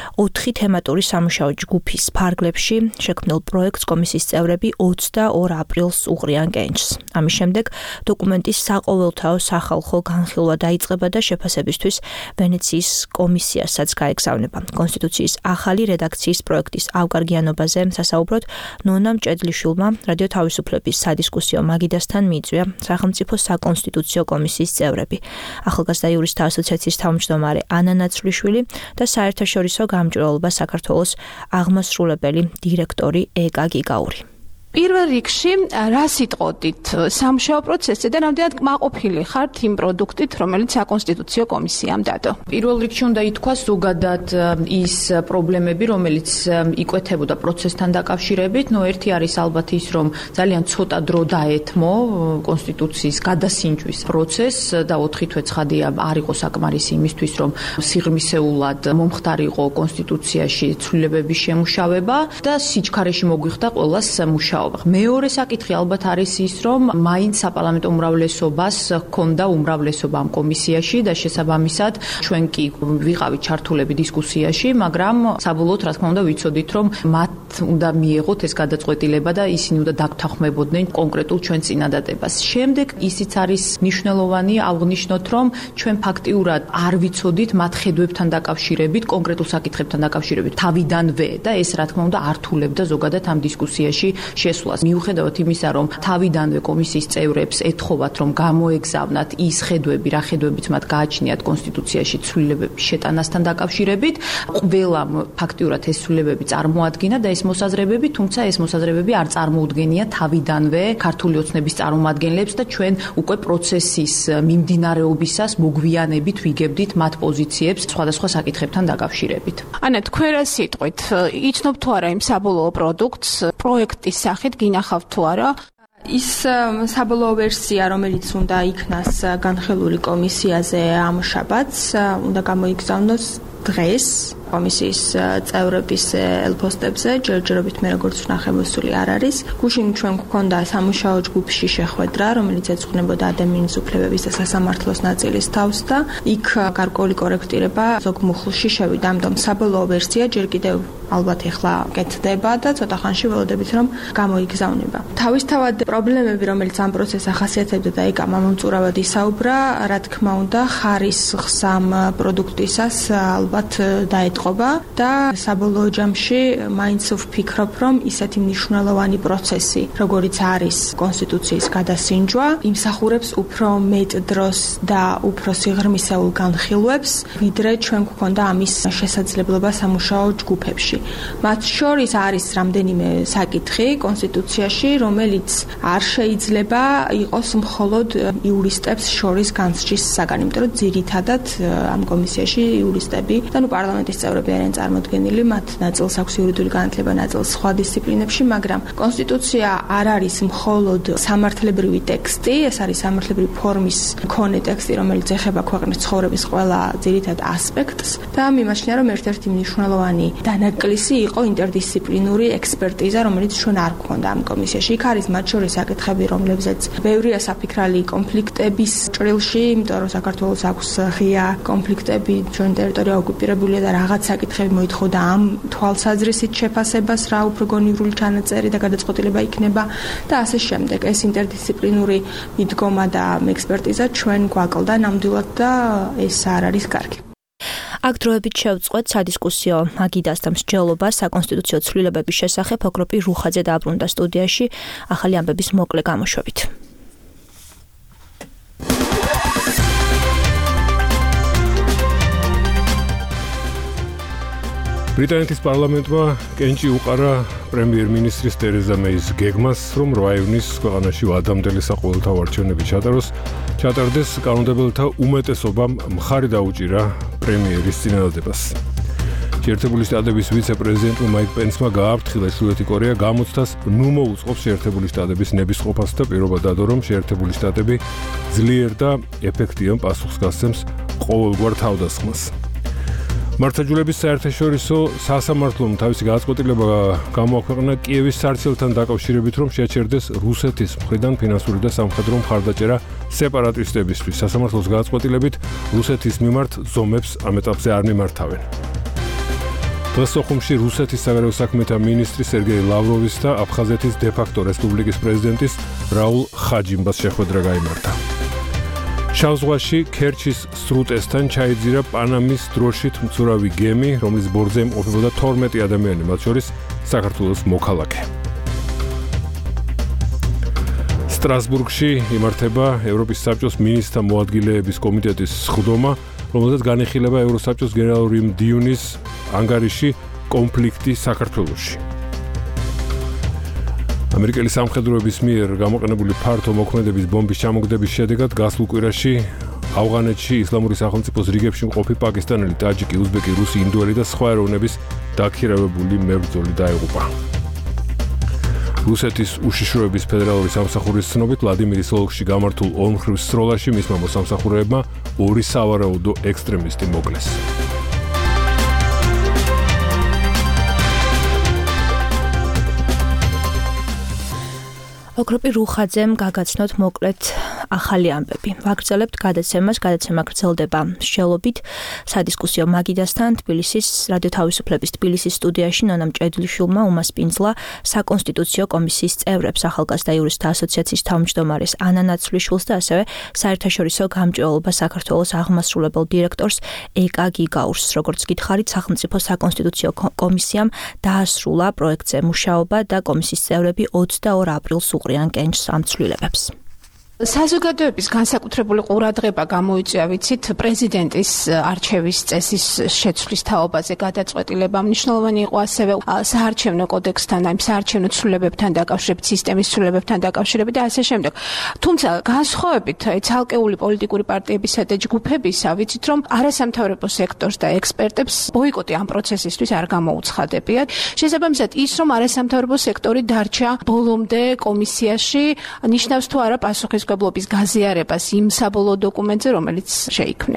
4 თემატური სამუშაო ჯგუფის ფარგლებში შექმნილ პროექტს კომისიის წევრები 22 აპრილს უყრიან კენჭს. ამის შემდეგ დოკუმენტის საყოველთაო სახალხო განხილვა დაიწყება და შეფასებისთვის ვენეციის კომისიასაც გაეგზავნება. კონსტიტუციის ახალი რედაქციის პროექტის ავგარგიანობაზე სასაუბროდ ნონა მჭედლიშვილმა რადიო თავისუფლების სადისკუსიო მაგიდასთან მიიწვია სახელმწიფო საკონსტიტუციო კომისიის წევრები, ახალგაზრდა იურისტთა ასოციაციის თავმჯდომარე ანა ნაცვლიშვილი და საერთაშორისო გამჭვირვალობა საქართველოს აღმასრულებელი დირექტორი ეკა გიგაური. პირველ რიგში რა სიტყოდით სამუშაო პროცესზე და რამდენად კმაყოფილი ხართ იმ პროდუქტით, რომელიც საკონსტიტუციო კომისიამ დადო? პირველ რიგში უნდა ითქვას ზოგადად ის პრობლემები, რომელიც იკვეთებოდა პროცესთან დაკავშირებით, ერთი არის ალბათ ის, რომ ძალიან ცოტა დრო დაეთმო კონსტიტუციის გადასინჯვის პროცესს და 4 თვე ცხადია არ იყო საკმარისი იმისთვის, რომ სიღრმისეულად მომხდარიყო კონსტიტუციაში ცვლილებების შემუშავება და სიჩქარეში მოგვიხდა ყველას მუშაობა. მეორე საკითხი ალბათ არის ის, რომ მაინც საპარლამენტო უმრავლესობას ჰქონდა უმრავლესობა ამ კომისიაში და შესაბამისად ჩვენ კი ვიყავით ჩართულები დისკუსიაში, მაგრამ საბოლოოდ რა თქმა უნდა ვიცოდით, რომ მათ უნდა მიეღოთ ეს გადაწყვეტილება და ისინი უნდა დაგთანხმებოდნენ კონკრეტულ ჩვენ წინადადებას. შემდეგ ისიც არის მნიშვნელოვანი აღნიშნოთ, რომ ჩვენ ფაქტიურად არ ვიცოდით მათ ხედვებთან დაკავშირებით, კონკრეტულ საკითხებთან დაკავშირებით თავიდანვე და ეს რა თქმა უნდა ართულებდა ზოგადად ამ დისკუსიაში შესვლას. მიუხედავად იმისა, რომ თავიდანვე კომისიის წევრებს ეთხოვათ, რომ გამოეგზავნათ ის ხედვები, რა ხედვებიც მათ გააჩნიათ კონსტიტუციაში ცვლილებების შეტანასთან დაკავშირებით, ყველამ ფაქტიურად ეს ცვლილებები წარმოადგინა და ეს მოსაზრებები, თუმცა ეს მოსაზრებები არ წარმოუდგენია თავიდანვე ქართული ოცნების წარმომადგენლებს და ჩვენ უკვე პროცესის მიმდინარეობისას მოგვიანებით ვიგებდით მათ პოზიციებს სხვადასხვა საკითხებთან დაკავშირებით. ანა, თქვენ რა სიტყვით, იცნობ თუ არა იმ საბოლოო პროდუქტს, პროექტის სახით გინახავთ თუ არა? ის საბოლოო ვერსია, რომელიც უნდა იქნას განხილული კომისიაზე ამ შაბათს, უნდა გამოიგზავნოს დღეს კომისიის წევრების ელფოსტებზე ჯერჯერობით მე როგორც ვნახე მოსული არ არის. გუშინ ჩვენ გვქონდა სამუშაო ჯგუფში შეხვედრა, რომელიც ეძღვნებოდა ადამიანის უფლებების და სასამართლოს ნაწილის თავს და იქ გარკვეული კორექტირება ზოგ მუხლში შევიდა. ამიტომ საბოლოო ვერსია ჯერ კიდევ ალბათ ეხლა კეთდება და ცოტა ხანში ველოდებით რომ გამოიგზავნება. თავისთავად პრობლემები, რომელიც ამ პროცესს ახასიათებდა და ეკა მომწურავად ისაუბრა, რა თქმა უნდა, ხარისხს ამ პროდუქტისას ალბათ დაეტყობა და საბოლოო ჯამში მაინც ვფიქრობ, რომ ისეთი მნიშვნელოვანი პროცესი, როგორიც არის კონსტიტუციის გადასინჯვა, იმსახურებს უფრო მეტ დროს და უფრო სიღრმისეულ განხილვებს, ვიდრე ჩვენ გვქონდა ამის შესაძლებლობა სამუშაო ჯგუფებში. მათ შორის არის რამდენიმე საკითხი კონსტიტუციაში, რომელიც არ შეიძლება იყოს მხოლოდ იურისტებს შორის განსჯის საგანი, იმიტომ რომ ძირითადად ამ კომისიაში იურისტები და პარლამენტის წევრები არიან წარმოდგენილი, მათ ნაწილს აქვს იურიდიული განათლება, ნაწილს სხვა დისციპლინებში, მაგრამ კონსტიტუცია არ არის მხოლოდ სამართლებრივი ტექსტი, ეს არის სამართლებრივი ფორმის მქონე ტექსტი, რომელიც ეხება ქვეყნის ცხოვრების ყველა ძირითად ასპექტს და მიმაჩნია, რომ ერთ-ერთი მნიშვნელოვანი დანაკლისი იყო ინტერდისციპლინური ექსპერტიზა, რომელიც ჩვენ არ გვქონდა ამ კომისიაში. იქ არის მათ შორის საკითხები, რომლებზეც ბევრია საფიქრალი კონფლიქტების ჭრილში, იმიტომ რომ საქართველოს აქვს ღია კონფლიქტები, ჩვენ ტერიტორია ოკუპირებულია და რაღაც საკითხები მოითხოვდა ამ თვალსაზრისით შეფასებას, რა უფრო გონივრული ჩანაწერი და გადაწყვეტილება იქნება და ასე შემდეგ. ეს ინტერდისციპლინური მიდგომა და ექსპერტიზა ჩვენ გვაკლდა ნამდვილად და ეს არ არის კარგი. აქ დროებით შევწყვეთ სადისკუსიო მაგიდას და მსჯელობას საკონსტიტუციო ცვლილებების შესახებ. ოქროპი რუხაძე დაბრუნდა სტუდიაში ახალი ამბების მოკლე გამოშვებით. ბრიტანეთის პარლამენტმა კენჭი უყარა პრემიერ-მინისტრის ტერეზა მეის გეგმას, რომ 8 ივნის ქვეყანაში ვადამდელი საყოველთაო არჩევნები ჩატარდეს. კანონმდებლთა უმეტესობამ მხარი დაუჭირა პრემიერის წინადადებას. შეერთებული შტატების ვიცე-პრეზიდენტმა მაიკ პენსმა გააფრთხილა ჩრდილოეთი კორეა გამოცდას ნუ მოუწყობს შეერთებული შტატების ნებისყოფას და პირობა დადო, რომ შეერთებული შტატები ძლიერ და ეფექტიან პასუხს გასცემს ყოველგვარ თავდასხმას. მართლმსაჯულების საერთაშორისო სასამართლომ თავისი გადაწყვეტილება გამოაქვეყნა კიევის სარცელთან დაკავშირებით, რომ შეაჩერდეს რუსეთის მხრიდან ფინანსური და სამხედრო მხარდაჭერა სეპარატისტებისთვის. სასამართლოს გადაწყვეტილებით რუსეთის მიმართ ზომებს ამ ეტაპზე არ მიმართავენ. დღეს სოხუმში რუსეთის საგარეო საქმეთა მინისტრის სერგეი ლავროვის და აფხაზეთის დე-ფაქტო რესპუბლიკის პრეზიდენტის რაულ ხაჯიმბას შეხვედრა გაიმართა. შავ ზღვაში ქერჩის სრუტესთან ჩაიძირა პანამის დროშით მცურავი გემი, რომლის ბორტზე იმყოფებოდა 12 ადამიანი, მათ შორის საქართველოს მოქალაქე. სტრასბურგში იმართება ევროპის საბჭოს მინისტრთა მოადგილეების კომიტეტის სხდომა, რომელზეც განიხილება ევროსაბჭოს გენერალური მდიუნის ანგარიში კონფლიქტი საქართველოში. ამერიკელი სამხედროების მიერ გამოყენებული ფართო მოქმედების ბომბის ჩამოგდების შედეგად გასულ კვირაში ავღანეთში ისლამური სახელმწიფოს რიგებში მყოფი პაკისტანელი, ტაჯიკი, უზბეკი, რუსი, ინდოელი და სხვა ეროვნების დაქირავებული მებრძოლი დაეღუპა. რუსეთის უშიშროების ფედერალური სამსახურის ცნობით ვლადიმირის ოლქში გამართულ ორმხრივ სროლაში მისმა მოსამსახურეებმა 2 სავარაუდო ექსტრემისტი მოკლეს. ოქროპი რუხაძემ გაგაცნოთ მოკლედ ახალი ამბები. ვაგრძელებთ გადაცემას, გადაცემა გრძელდება მსჯელობით სადისკუსიო მაგიდასთან თბილისის რადიო თავისუფლების თბილისის სტუდიაში ნონა მჭედლიშვილმა უმასპინძლა საკონსტიტუციო კომისიის წევრებს, ახალგაზრდა იურისტთა ასოციაციის თავმჯდომარეს ანა ნაცვლიშვილს და ასევე საერთაშორისო გამჭვირვალობა საქართველოს აღმასრულებელ დირექტორს ეკა გიგაურს. როგორც გითხარით, სახელმწიფო საკონსტიტუციო კომისიამ დაასრულა პროექტზე მუშაობა და კომისიის წევრები 22 აპრილს უყრიან კენჭს ამ ცვლილებებს. საზოგადოების განსაკუთრებული ყურადღება გამოიწვია, ვიცით, პრეზიდენტის არჩევის წესის შეცვლის თაობაზე გადაწყვეტილება. მნიშვნელოვანი იყო ასევე საარჩევნო კოდექსთან, აი საარჩევნო ცვლილებებთან დაკავშირებით, სისტემის ცვლილებებთან დაკავშირებით და ასე შემდეგ. თუმცა განსხვავებით ცალკეული პოლიტიკური პარტიებისა და ჯგუფებისა, ვიცით, რომ არასამთავრობო სექტორს და ექსპერტებს ბოიკოტი ამ პროცესისთვის არ გამოუცხადებიათ. შესაბამისად, ის რომ არასამთავრობო სექტორი დარჩა ბოლომდე კომისიაში, ნიშნავს თუ არა პასუხისმგებლობის გაზიარებას იმ საბოლოო დოკუმენტზე, რომელიც შეიქმნება.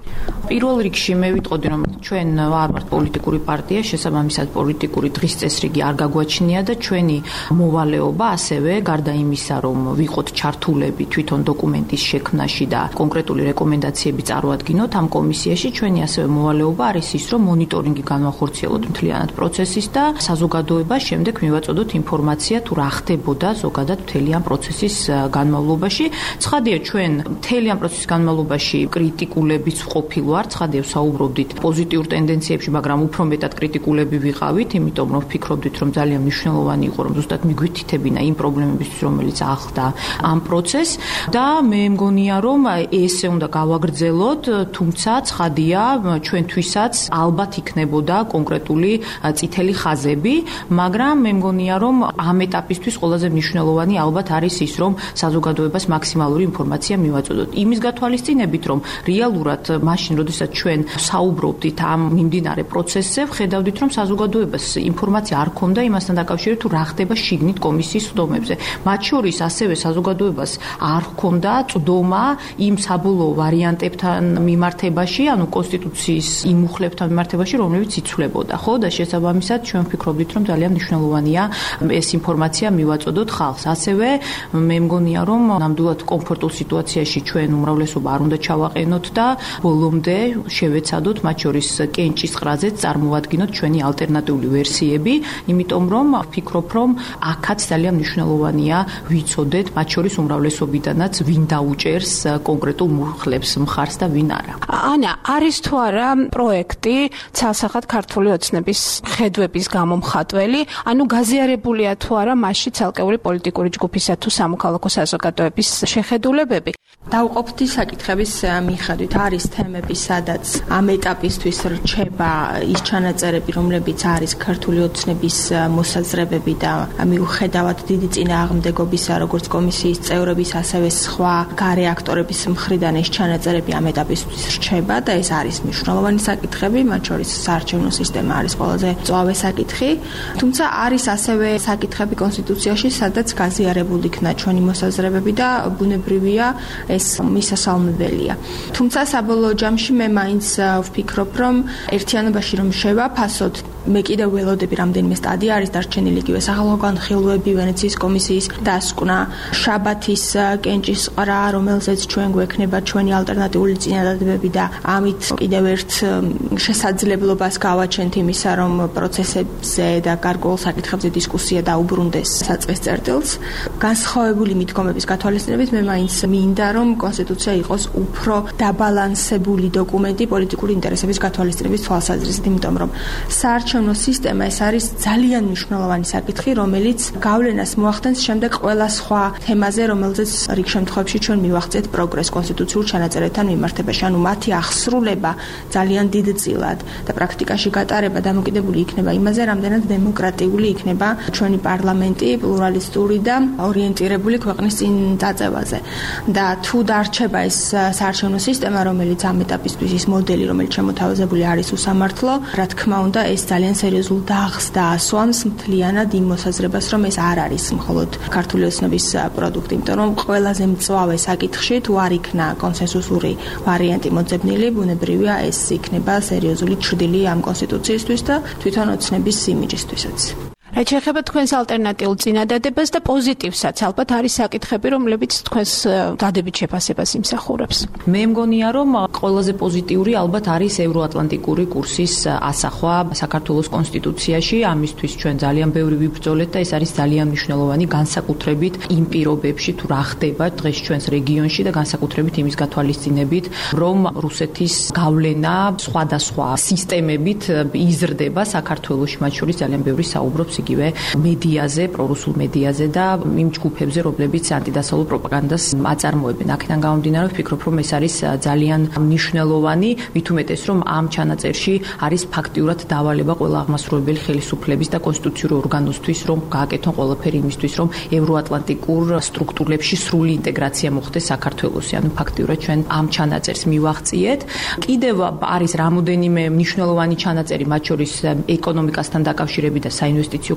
პირველ რიგში მე ვიტყოდი, რომ ჩვენ ვარ პოლიტიკური პარტია, შესაბამისად პოლიტიკური დღის წესრიგი არ გაგვაჩნია და ჩვენი მოვალეობა ასევე გარდა იმისა, რომ ვიყოთ ჩართულები თვითონ დოკუმენტის შექმნაში და კონკრეტული რეკომენდაციები წარმოადგინოთ ამ კომისიაში, ჩვენი ასევე მოვალეობა არის ის, რომ მონიტორინგი განვახორციელოთ მთლიანად პროცესის და საზოგადოებას შემდეგ მივაწოდოთ ინფორმაცია თუ რა ხდებოდა ზოგადად მთელი ამ პროცესის განმავლობაში. ცხადია, ჩვენ მთელი ამ პროცესის განმავლობაში კრიტიკულებიც ყოფილი ვართ, ცხადია საუბრობდით პოზიტიურ ტენდენციებში, მაგრამ უფრო მეტად კრიტიკულები ვიყავით, იმიტომ რომ ვფიქრობდით, რომ ძალიან მნიშვნელოვანი იყო, რომ ზუსტად მიგვითითებინა იმ პრობლემებისთვის, რომელიც ახლდა ამ პროცესს და მე მგონია, რომ ესე უნდა გავაგრძელოთ, თუმცა ცხადია, ჩვენთვისაც ალბათ იქნებოდა კონკრეტული წითელი ხაზები, მაგრამ მე მგონია, რომ ამ ეტაპისთვის ყველაზე მნიშვნელოვანი ალბათ არის ის, რომ საზოგადოებას მაქსიმალური ინფორმაცია მივაწოდოთ. იმის გათვალისწინებით, რომ რეალურად მაშინ, როდესაც ჩვენ საუბრობდით ამ მიმდინარე პროცესზე, ხედავდით, რომ საზოგადოებას ინფორმაცია არ ჰქონდა იმასთან დაკავშირებით, თუ რა ხდება შიგნით კომისიის სხდომებზე. მათ შორის ასევე საზოგადოებას არ ჰქონდა წვდომა იმ საბოლოო ვარიანტებთან მიმართებაში, ანუ კონსტიტუციის იმ მუხლებთან მიმართებაში, რომლებიც იცვლებოდა, ხო? და შესაბამისად ჩვენ ვფიქრობდით, რომ ძალიან მნიშვნელოვანია ეს ინფორმაცია მივაწოდოთ ხალხს. ასევე მე მგონია, რომ ნამდვილად კომფორტულ სიტუაციაში ჩვენ უმრავლესობა არ უნდა ჩავაყენოთ და ბოლომდე შევეცადოთ მათ შორის კენჭის ყრაზეც წარმოადგინოთ ჩვენი ალტერნატიული ვერსიები, იმიტომ რომ ვფიქრობ, რომ აქაც ძალიან მნიშვნელოვანია ვიცოდეთ მათ შორის უმრავლესობიდანაც ვინ დაუჭერს კონკრეტულ მუხლებს მხარს და ვინ არა. ანა, არის თუ არა პროექტი ცალსახად ქართული ოცნების ხედვების გამომხატველი, ანუ გაზიარებულია თუ არა მასში ცალკეული პოლიტიკური ჯგუფისა თუ სამოქალაქო საზოგადოების შეხედულებები? დაუყოფითი საკითხების მიხედვით არის თემები, სადაც ამ ეტაპისთვის რჩება ის ჩანაწერები, რომლებიც არის ქართული ოცნების მოსაზრებები და მიუხედავად დიდი წინააღმდეგობისა, როგორც კომისიის წევრების, ასევე სხვა გარე აქტორების მხრიდან ეს ჩანაწერები ამ ეტაპისთვის რჩება და ეს არის მნიშვნელოვანი საკითხები, მათ შორის საარჩევნო სისტემა არის ყველაზე მწვავე საკითხი, თუმცა არის ასევე საკითხები კონსტიტუციაში, სადაც გაზიარებული იქნა ჩვენი მოსაზრებები და ბუნებრივია ეს მისასალმებელია. თუმცა საბოლოო ჯამში მე მაინც ვფიქრობ, რომ ერთიანობაში რომ შევაფასოთ, მე კიდევ ველოდები რამდენიმე სტადია არის დარჩენილი, იგივე სახალხო განხილვები, ვენეციის კომისიის დასკვნა, შაბათის კენჭის ყრა, რომელზეც ჩვენ გვექნება ჩვენი ალტერნატიული წინადადებები და ამით კიდევ ერთ შესაძლებლობას გავაჩენთ იმისა, რომ პროცესებზე და გარკვეულ საკითხებზე დისკუსია დაუბრუნდეს საწყის წერტილს. განსხვავებული მიდგომების გათვალისწინებით მე მაინც მინდა, რომ კონსტიტუცია იყოს უფრო დაბალანსებული დოკუმენტი პოლიტიკური ინტერესების გათვალისწინების თვალსაზრისით, იმიტომ რომ საარჩევნო სისტემა ეს არის ძალიან მნიშვნელოვანი საკითხი, რომელიც გავლენას მოახდენს შემდეგ ყველა სხვა თემაზე, რომელზეც რიგ შემთხვევებში ჩვენ მივახცეთ პროგრესს კონსტიტუციურ ჩანაწერებთან მიმართებაში. ანუ მათი აღსრულება ძალიან დიდწილად და პრაქტიკაში გატარება დამოკიდებული იქნება იმაზე, რამდენად დემოკრატიული იქნება ჩვენი პარლამენტი, პლურალისტური და ორიენტირებული ქვეყნის წინ წაწევაზე. და თუ დარჩება ეს საარჩევნო სისტემა, რომელიც ამ ეტაპისთვის ის მოდელი, რომელიც შემოთავაზებული არის უსამართლო, რა თქმა უნდა, ეს ძალიან სერიოზულ დაღს დაასვამს მთლიანად იმ მოსაზრებას, რომ ეს არ არის მხოლოდ ქართული ოცნების პროდუქტი, იმიტომ რომ ყველაზე მწვავე საკითხში თუ არ იქნა კონსენსუსური ვარიანტი მოძებნილი, ბუნებრივია ეს იქნება სერიოზული ჩრდილი ამ კონსტიტუციისთვის და თვითონ ოცნების იმიჯისთვისაც. რაც შეეხება თქვენს ალტერნატიულ წინადადებას და პოზიტივსაც, ალბათ არის საკითხები, რომლებიც თქვენს დადებით შეფასებას იმსახურებს. მე მგონია, რომ ყველაზე პოზიტიური ალბათ არის ევროატლანტიკური კურსის ასახვა საქართველოს კონსტიტუციაში. ამისთვის ჩვენ ძალიან ბევრი ვიბრძოლეთ და ეს არის ძალიან მნიშვნელოვანი, განსაკუთრებით იმ პირობებში, თუ რა ხდება დღეს ჩვენს რეგიონში და განსაკუთრებით იმის გათვალისწინებით, რომ რუსეთის გავლენა სხვადასხვა სისტემებით იზრდება საქართველოში, მათ შორის ძალიან ბევრი საუბრობს იგივე მედიაზე, პრორუსულ მედიაზე და იმ ჯგუფებზე, რომლებიც ანტიდასავლურ პროპაგანდას აწარმოებენ. აქედან გამომდინარე, ვფიქრობ, რომ ეს არის ძალიან მნიშვნელოვანი, მით უმეტეს, რომ ამ ჩანაწერში არის ფაქტიურად დავალება ყველა აღმასრულებელი ხელისუფლების და კონსტიტუციური ორგანოსთვის, რომ გააკეთონ ყველაფერი იმისთვის, რომ ევროატლანტიკურ სტრუქტურებში სრული ინტეგრაცია მოხდეს საქართველოსი. ანუ ფაქტიურად ჩვენ ამ ჩანაწერს მივაღწიეთ. კიდევ არის რამოდენიმე მნიშვნელოვანი ჩანაწერი, მათ შორის ეკონომიკასთან დაკავშირებით და საინვესტიციო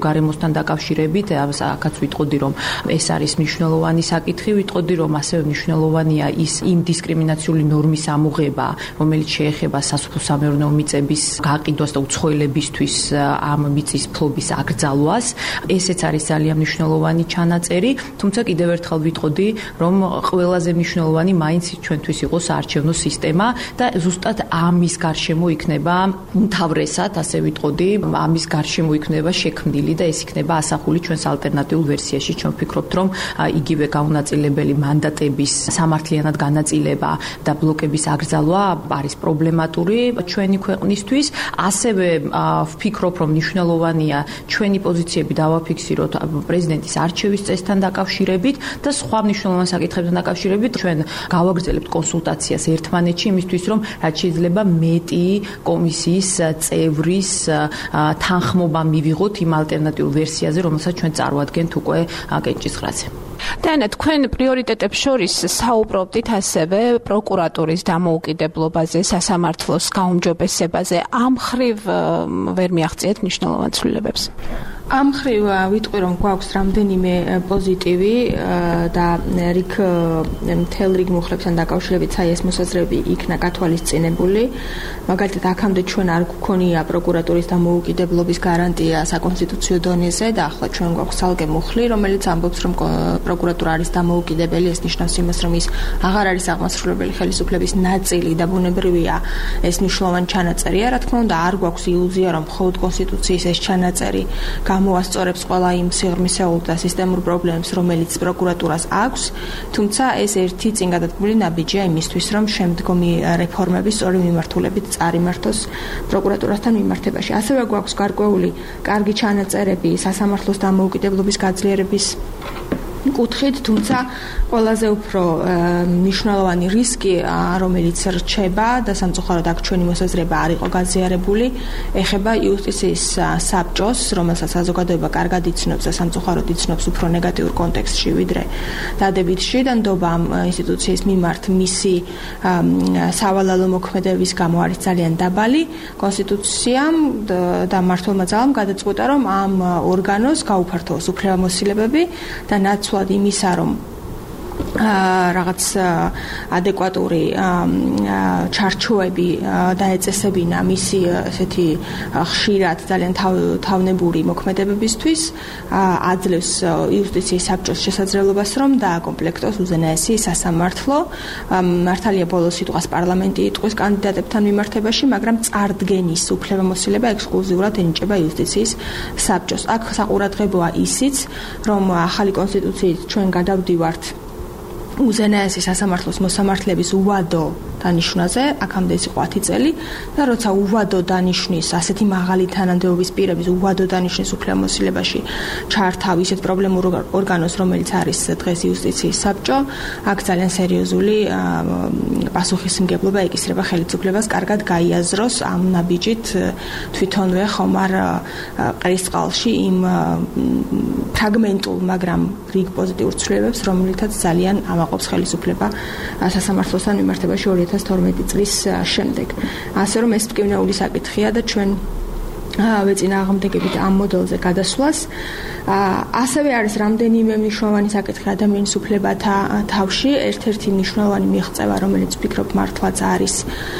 გარემოსთან დაკავშირებით, აქაც ვიტყოდი, რომ ეს არის მნიშვნელოვანი საკითხი, ვიტყოდი, რომ ასევე მნიშვნელოვანია ის იმ დისკრიმინაციული ნორმის ამოღება, რომელიც შეეხება სასოფლო-სამეურნეო მიწების გაყიდვას და უცხოელებისთვის ამ მიწის ფლობის აკრძალვას. ესეც არის ძალიან მნიშვნელოვანი ჩანაწერი, თუმცა კიდევ ერთხელ ვიტყოდი, რომ ყველაზე მნიშვნელოვანი მაინც ჩვენთვის იყო საარჩევნო სისტემა და ზუსტად ამის გარშემო იქნება უმთავრესად, ასე ვიტყოდი, ამის გარშემო იქნება შექმნილი და ეს იქნება ასახული ჩვენს ალტერნატიულ ვერსიაში. ჩვენ ვფიქრობთ, რომ იგივე გაუნაწილებელი მანდატების სამართლიანად განაწილება და ბლოკების აკრძალვა არის პრობლემატური ჩვენი ქვეყნისთვის. ასევე ვფიქრობ, რომ მნიშვნელოვანია ჩვენი პოზიციები დავაფიქსიროთ პრეზიდენტის არჩევის წესთან დაკავშირებით და სხვა მნიშვნელოვან საკითხებთან დაკავშირებით. ჩვენ გავაგრძელებთ კონსულტაციას ერთმანეთში იმისთვის, რომ რაც შეიძლება მეტი კომისიის წევრის თანხმობა მივიღოთ იმ ალტერნატიულ ვერსიაზე, რომელსაც ჩვენ წარვადგენთ უკვე კენჭისყრაზე. და თქვენ პრიორიტეტებს შორის საუბრობდით ასევე პროკურატურის დამოუკიდებლობაზე, სასამართლოს გაუმჯობესებაზე. ამ ხრივ ვერ მიაღწიეთ მნიშვნელოვან ცვლილებებს? ამ ხრივ ვიტყვი, რომ გვაქვს რამდენიმე პოზიტივი და მთელ რიგ მუხლებთან დაკავშირებით ეს მოსაზრებები იქნა გათვალისწინებული. მაგალითად, აქამდე ჩვენ არ გვქონია პროკურატურის დამოუკიდებლობის გარანტია საკონსტიტუციო დონეზე და ახლა ჩვენ გვაქვს ალგე მუხლი, რომელიც ამბობს, რომ პროკურატურა არის დამოუკიდებელი. ეს ნიშნავს იმას, რომ ის აღარ არის აღმასრულებელი ხელისუფლების ნაწილი და ბუნებრივია ეს მნიშვნელოვანი ჩანაწერია. რა თქმა უნდა, არ გვაქვს ილუზია, რომ მხოლოდ კონსტიტუციის ეს ჩანაწერი მოასწორებს ყველა იმ სიღრმისეულ და სისტემურ პრობლემებს, რომელიც პროკურატურას აქვს, თუმცა ეს ერთი წინ გადადგმული ნაბიჯია იმისთვის, რომ შემდგომი რეფორმები სწორი მიმართულებით წარიმართოს პროკურატურასთან მიმართებაში. ასევე გვაქვს გარკვეული კარგი ჩანაწერები სასამართლოს დამოუკიდებლობის გაძლიერების კუთხით, თუმცა ყველაზე უფრო მნიშვნელოვანი რისკი, რომელიც რჩება და სამწუხაროდ აქ ჩვენი მოსაზრება არ იყო გაზიარებული, ეხება იუსტიციის საბჭოს, რომელსაც საზოგადოება კარგად იცნობს და სამწუხაროდ იცნობს უფრო ნეგატიურ კონტექსტში, ვიდრე დადებით შიდანდობა ამ ინსტიტუციის მიმართ მისი სავალალო მოქმედების გამო არის ძალიან დაბალი. კონსტიტუციამ და მმართველმა ძალამ გადაწყვიტა, რომ ამ ორგანოს გაუფართოვოს უფლებამოსილებები და ნაცვლად იმისა, რომ რაღაც ადეკვატური ჩარჩოები დაეწესებინა მისი ესეთი ხშირად ძალიან თავნებური მოქმედებებისთვის, აძლევს იუსტიციის საბჭოს შესაძლებლობას, რომ დააკომპლექტოს უზენაესი სასამართლო. მართალია ბოლოს სიტყვას პარლამენტი იტყვის კანდიდატებთან მიმართებაში, მაგრამ წარდგენის უფლებამოსილება ექსკლუზიურად ენიჭება იუსტიციის საბჭოს. აქ საყურადღებოა ისიც, რომ ახალი კონსტიტუციით ჩვენ გადავდივართ უზენაესი სასამართლოს მოსამართლეების უვადო დანიშვნაზე, აქამდე ის იყო 10 წელი და როცა უვადო დანიშნის, ასეთი მაღალი თანამდებობის პირების უვადო დანიშნის უფლებამოსილებაში ჩართავ ისეთ პრობლემურ ორგანოს, რომელიც არის დღეს იუსტიციის საბჭო, აქ ძალიან სერიოზული პასუხისმგებლობა ეკისრება ხელისუფლებას კარგად გაიაზროს ამ ნაბიჯით თვითონვე ხომ არ ყრის წყალში იმ ფრაგმენტულ, მაგრამ რიგ პოზიტიურ ცვლილებებს, რომელთაც ძალიან ამაყობს ხელისუფლება სასამართლოსთან მიმართებაში 2012 წლის შემდეგ. ასე რომ ეს მტკივნეული საკითხია და ჩვენ ვეწინააღმდეგებით ამ მოდელზე გადასვლას. ასევე არის რამდენიმე მნიშვნელოვანი საკითხი ადამიანის უფლებათა თავში. ერთ-ერთი მნიშვნელოვანი მიღწევა, რომელიც ვფიქრობ მართლაც არის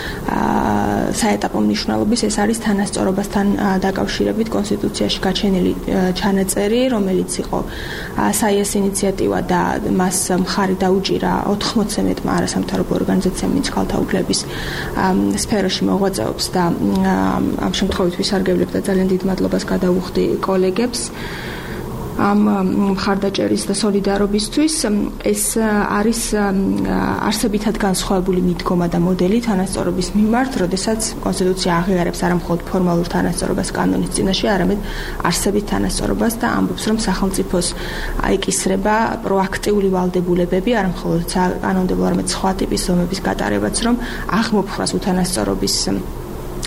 საეტაპო მნიშვნელობის, ეს არის თანასწორობასთან დაკავშირებით კონსტიტუციაში გაჩენილი ჩანაწერი, რომელიც იყო საიას ინიციატივა და მას მხარი დაუჭირა 80-ზე მეტმა არასამთავრობო ორგანიზაციამ, ვინც ქალთა უფლების სფეროში მოღვაწეობს და ამ შემთხვევით ვისარგებლებ და ძალიან დიდ მადლობას გადავუხდი კოლეგებს ამ მხარდაჭერის და სოლიდარობისთვის. ეს არის არსებითად განსხვავებული მიდგომა და მოდელი თანასწორობის მიმართ, როდესაც კონსტიტუცია აღიარებს არა მხოლოდ ფორმალურ თანასწორობას კანონის წინაშე, არამედ არსებით თანასწორობას და ამბობს, რომ სახელმწიფოს აიკისრება პროაქტიული ვალდებულებები, არა მხოლოდ საკანონმდებლო, არამედ სხვა ტიპის ზომების გატარებაც, რომ აღმოფხვრას უთანასწორობის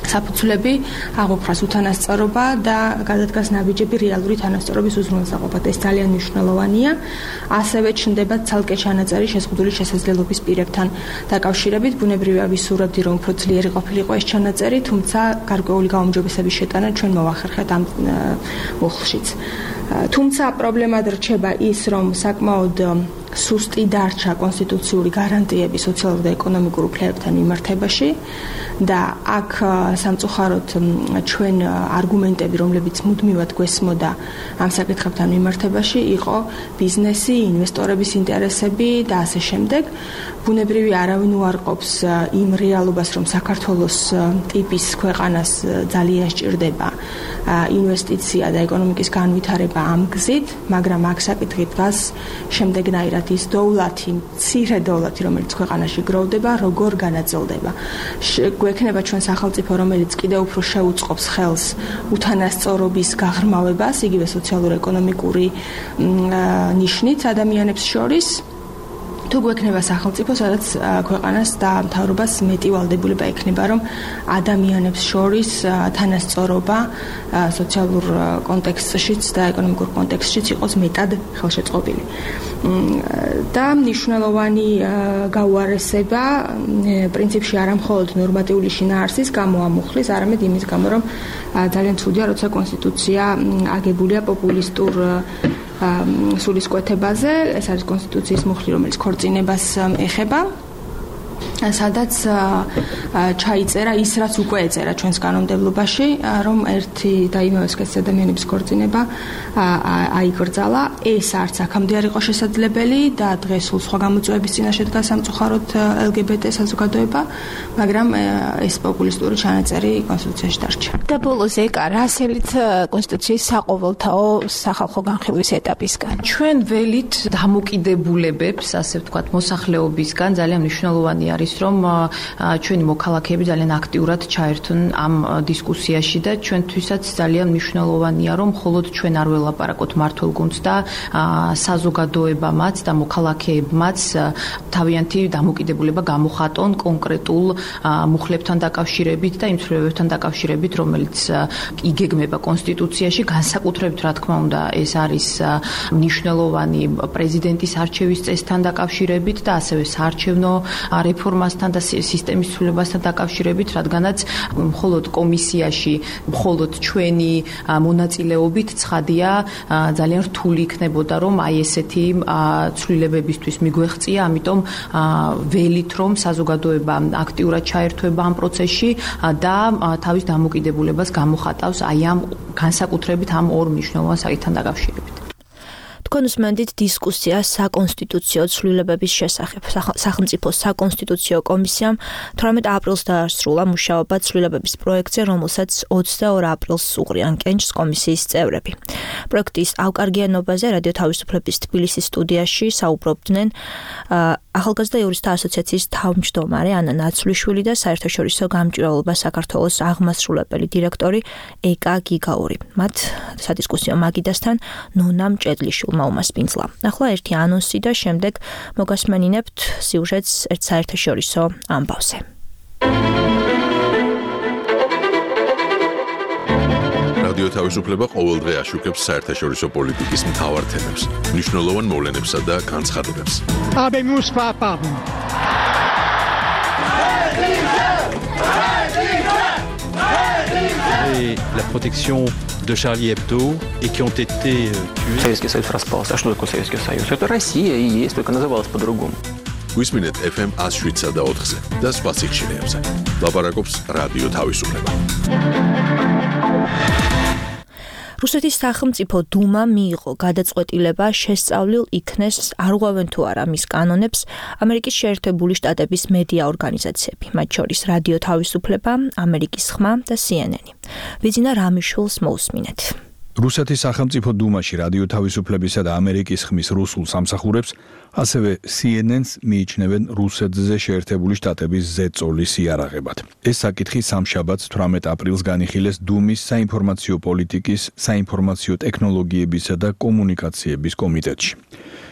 საფუძვლები აღუქრას უთანასწორობა და გადადგას ნაბიჯები რეალური თანასწორობის უზრუნველსაყოფად. ეს ძალიან მნიშვნელოვანია. ასევე ჩნდება ცალკე ჩანაწერი შეზღუდული შესაძლებლობის პირებთან დაკავშირებით. ბუნებრივია ვისურვებდი, რომ უფრო ძლიერი ყოფილიყო ეს ჩანაწერი, თუმცა გარკვეული გაუმჯობესების შეტანა ჩვენ მოვახერხეთ ამ მუხლშიც. თუმცა პრობლემად რჩება ის, რომ საკმაოდ სუსტი დარჩა კონსტიტუციური გარანტიები სოციალურ და ეკონომიკურ უფლებებთან მიმართებაში და აქ სამწუხაროდ ჩვენ არგუმენტები, რომლებიც მუდმივად გვესმოდა ამ საკითხებთან მიმართებაში, იყო ბიზნესი, ინვესტორების ინტერესები და ასე შემდეგ. ბუნებრივი არავინ უარყოფს იმ რეალობას, რომ საქართველოს ტიპის ქვეყანას ძალიან სჭირდება ინვესტიცია და ეკონომიკის განვითარება ამ გზით, მაგრამ აქ საკითხი დგას შემდეგნაირად ის დოვლათი, მცირე დოვლათი, რომელიც ქვეყანაში გროვდება, როგორ განაწილდება. გვექნება ჩვენ სახელმწიფო, რომელიც კიდევ უფრო შეუწყობს ხელს უთანასწორობის გაღრმავებას, იგივე სოციალურ-ეკონომიკური ნიშნით ადამიანებს შორის. თუ გვექნება სახელმწიფო, სადაც ქვეყანას და მთავრობას მეტი ვალდებულება ექნება, რომ ადამიანებს შორის თანასწორობა სოციალურ კონტექსტშიც და ეკონომიკურ კონტექსტშიც იყოს მეტად ხელშეწყობილი. და მნიშვნელოვანი გაუარესება პრინციპში არა მხოლოდ ნორმატიული შინაარსის გამო ამუხლის, არამედ იმის გამო, რომ ძალიან ცუდია, როცა კონსტიტუცია აგებულია პოპულისტურ სულისკვეთებაზე, ეს არის კონსტიტუციის მუხლი, რომელიც ქორწინებას ეხება, სადაც ჩაიწერა ის, რაც უკვე ეწერა ჩვენს კანონმდებლობაში, რომ ერთი და იმავე სქესის ადამიანების ქორწინება აიკრძალა. ეს არც აქამდე არ იყო შესაძლებელი და დღეს სულ სხვა გამოწვევების წინაშე დგას სამწუხაროდ LGBT საზოგადოება, მაგრამ ეს პოპულისტური ჩანაწერი კონსტიტუციაში დარჩა. და ბოლოს ეკა რასელით კონსტიტუციის საყოველთაო სახალხო განხილვის ეტაპისგან. ჩვენ ველით დამოკიდებულებებს, ასე ვთქვათ, მოსახლეობისგან ძალიან მნიშვნელოვანი არის, რომ ჩვენი მოქალაქეები ძალიან აქტიურად ჩაერთონ ამ დისკუსიაში და ჩვენთვისაც ძალიან მნიშვნელოვანია, რომ მხოლოდ ჩვენ არ ველაპარაკოთ მართულ გუნდს და საზოგადოებამაც და მოქალაქეებმაც თავიანთი დამოკიდებულება გამოხატონ კონკრეტულ მუხლებთან დაკავშირებით და იმ ცვლილებებთან დაკავშირებით, რომელიც იგეგმება კონსტიტუციაში, განსაკუთრებით რა თქმა უნდა, ეს არის მნიშვნელოვანი პრეზიდენტის არჩევის წესთან დაკავშირებით და ასევე საარჩევნო რეფორმასთან და სისტემის ცვლილებასთან დაკავშირებით, რადგანაც მხოლოდ კომისიაში, მხოლოდ ჩვენი მონაწილეობით ცხადია, ძალიან რთული იქნებოდა, რომ აი ესეთი ცვლილებებისთვის მიგვეღწია, ამიტომ ველით, რომ საზოგადოება აქტიურად ჩაერთვება ამ პროცესში და თავის დამოკიდებულებას გამოხატავს აი ამ განსაკუთრებით ამ ორ მნიშვნელოვან საკითხთან დაკავშირებით. თქვენ უსმენთ დისკუსია საკონსტიტუციო ცვლილებების შესახებ. სახელმწიფო საკონსტიტუციო კომისიამ 18 აპრილს დაასრულა მუშაობა ცვლილებების პროექტზე, რომელსაც 22 აპრილს უყრიან კენჭს კომისიის წევრები. პროექტის ავკარგიანობაზე რადიო თავისუფლების თბილისის სტუდიაში საუბრობდნენ ახალგაზრდა იურისტთა ასოციაციის თავმჯდომარე ანა ნაცვლიშვილი და საერთაშორისო გამჭვირვალობა საქართველოს აღმასრულებელი დირექტორი ეკა გიგაური. მათ სადისკუსიო მაგიდასთან ნონა მჭედლიშვილმა უმასპინძლა. ახლა ერთი ანონსი და შემდეგ მოგასმენინებთ სიუჟეტს ერთ საერთაშორისო ამბავზე. რადიო თავისუფლება ყოველდღე აშუქებს საერთაშორისო პოლიტიკის მთავარ თემებს, მნიშვნელოვან მოვლენებსა და განცხადებებს. La protection de Charlie Hebdo et qui ont été tués. Советский Союз распался. А что такое Советский Союз? Это Россия и есть, только называлась по-другому. Висминет FM 107 და 4-ზე და სხვა სიხშირეებზე. ლაპარაკობს რადიო თავისუფლება. რუსეთის სახელმწიფო დუმა მიიღო გადაწყვეტილება შესწავლილ იქნეს არღვევენ თუ არა მის კანონებს ამერიკის შეერთებული შტატების მედია ორგანიზაციები, მათ შორის რადიო თავისუფლება, ამერიკის ხმა და CNN. ვიძინა რამიშვილს მოусმინეთ. რუსეთის სახელმწიფო დუმაში რადიო თავისუფლებისა და ამერიკის ხმის რუსულ სამსახურებს, ასევე CNN-ს მიიჩნევენ რუსეთზე შეერთებული შტატების ზეწოლის იარაღებად. ეს საკითხი სამშაბათს 18 აპრილს განიხილეს დუმის საინფორმაციო პოლიტიკის, საინფორმაციო ტექნოლოგიებისა და კომუნიკაციების კომიტეტში.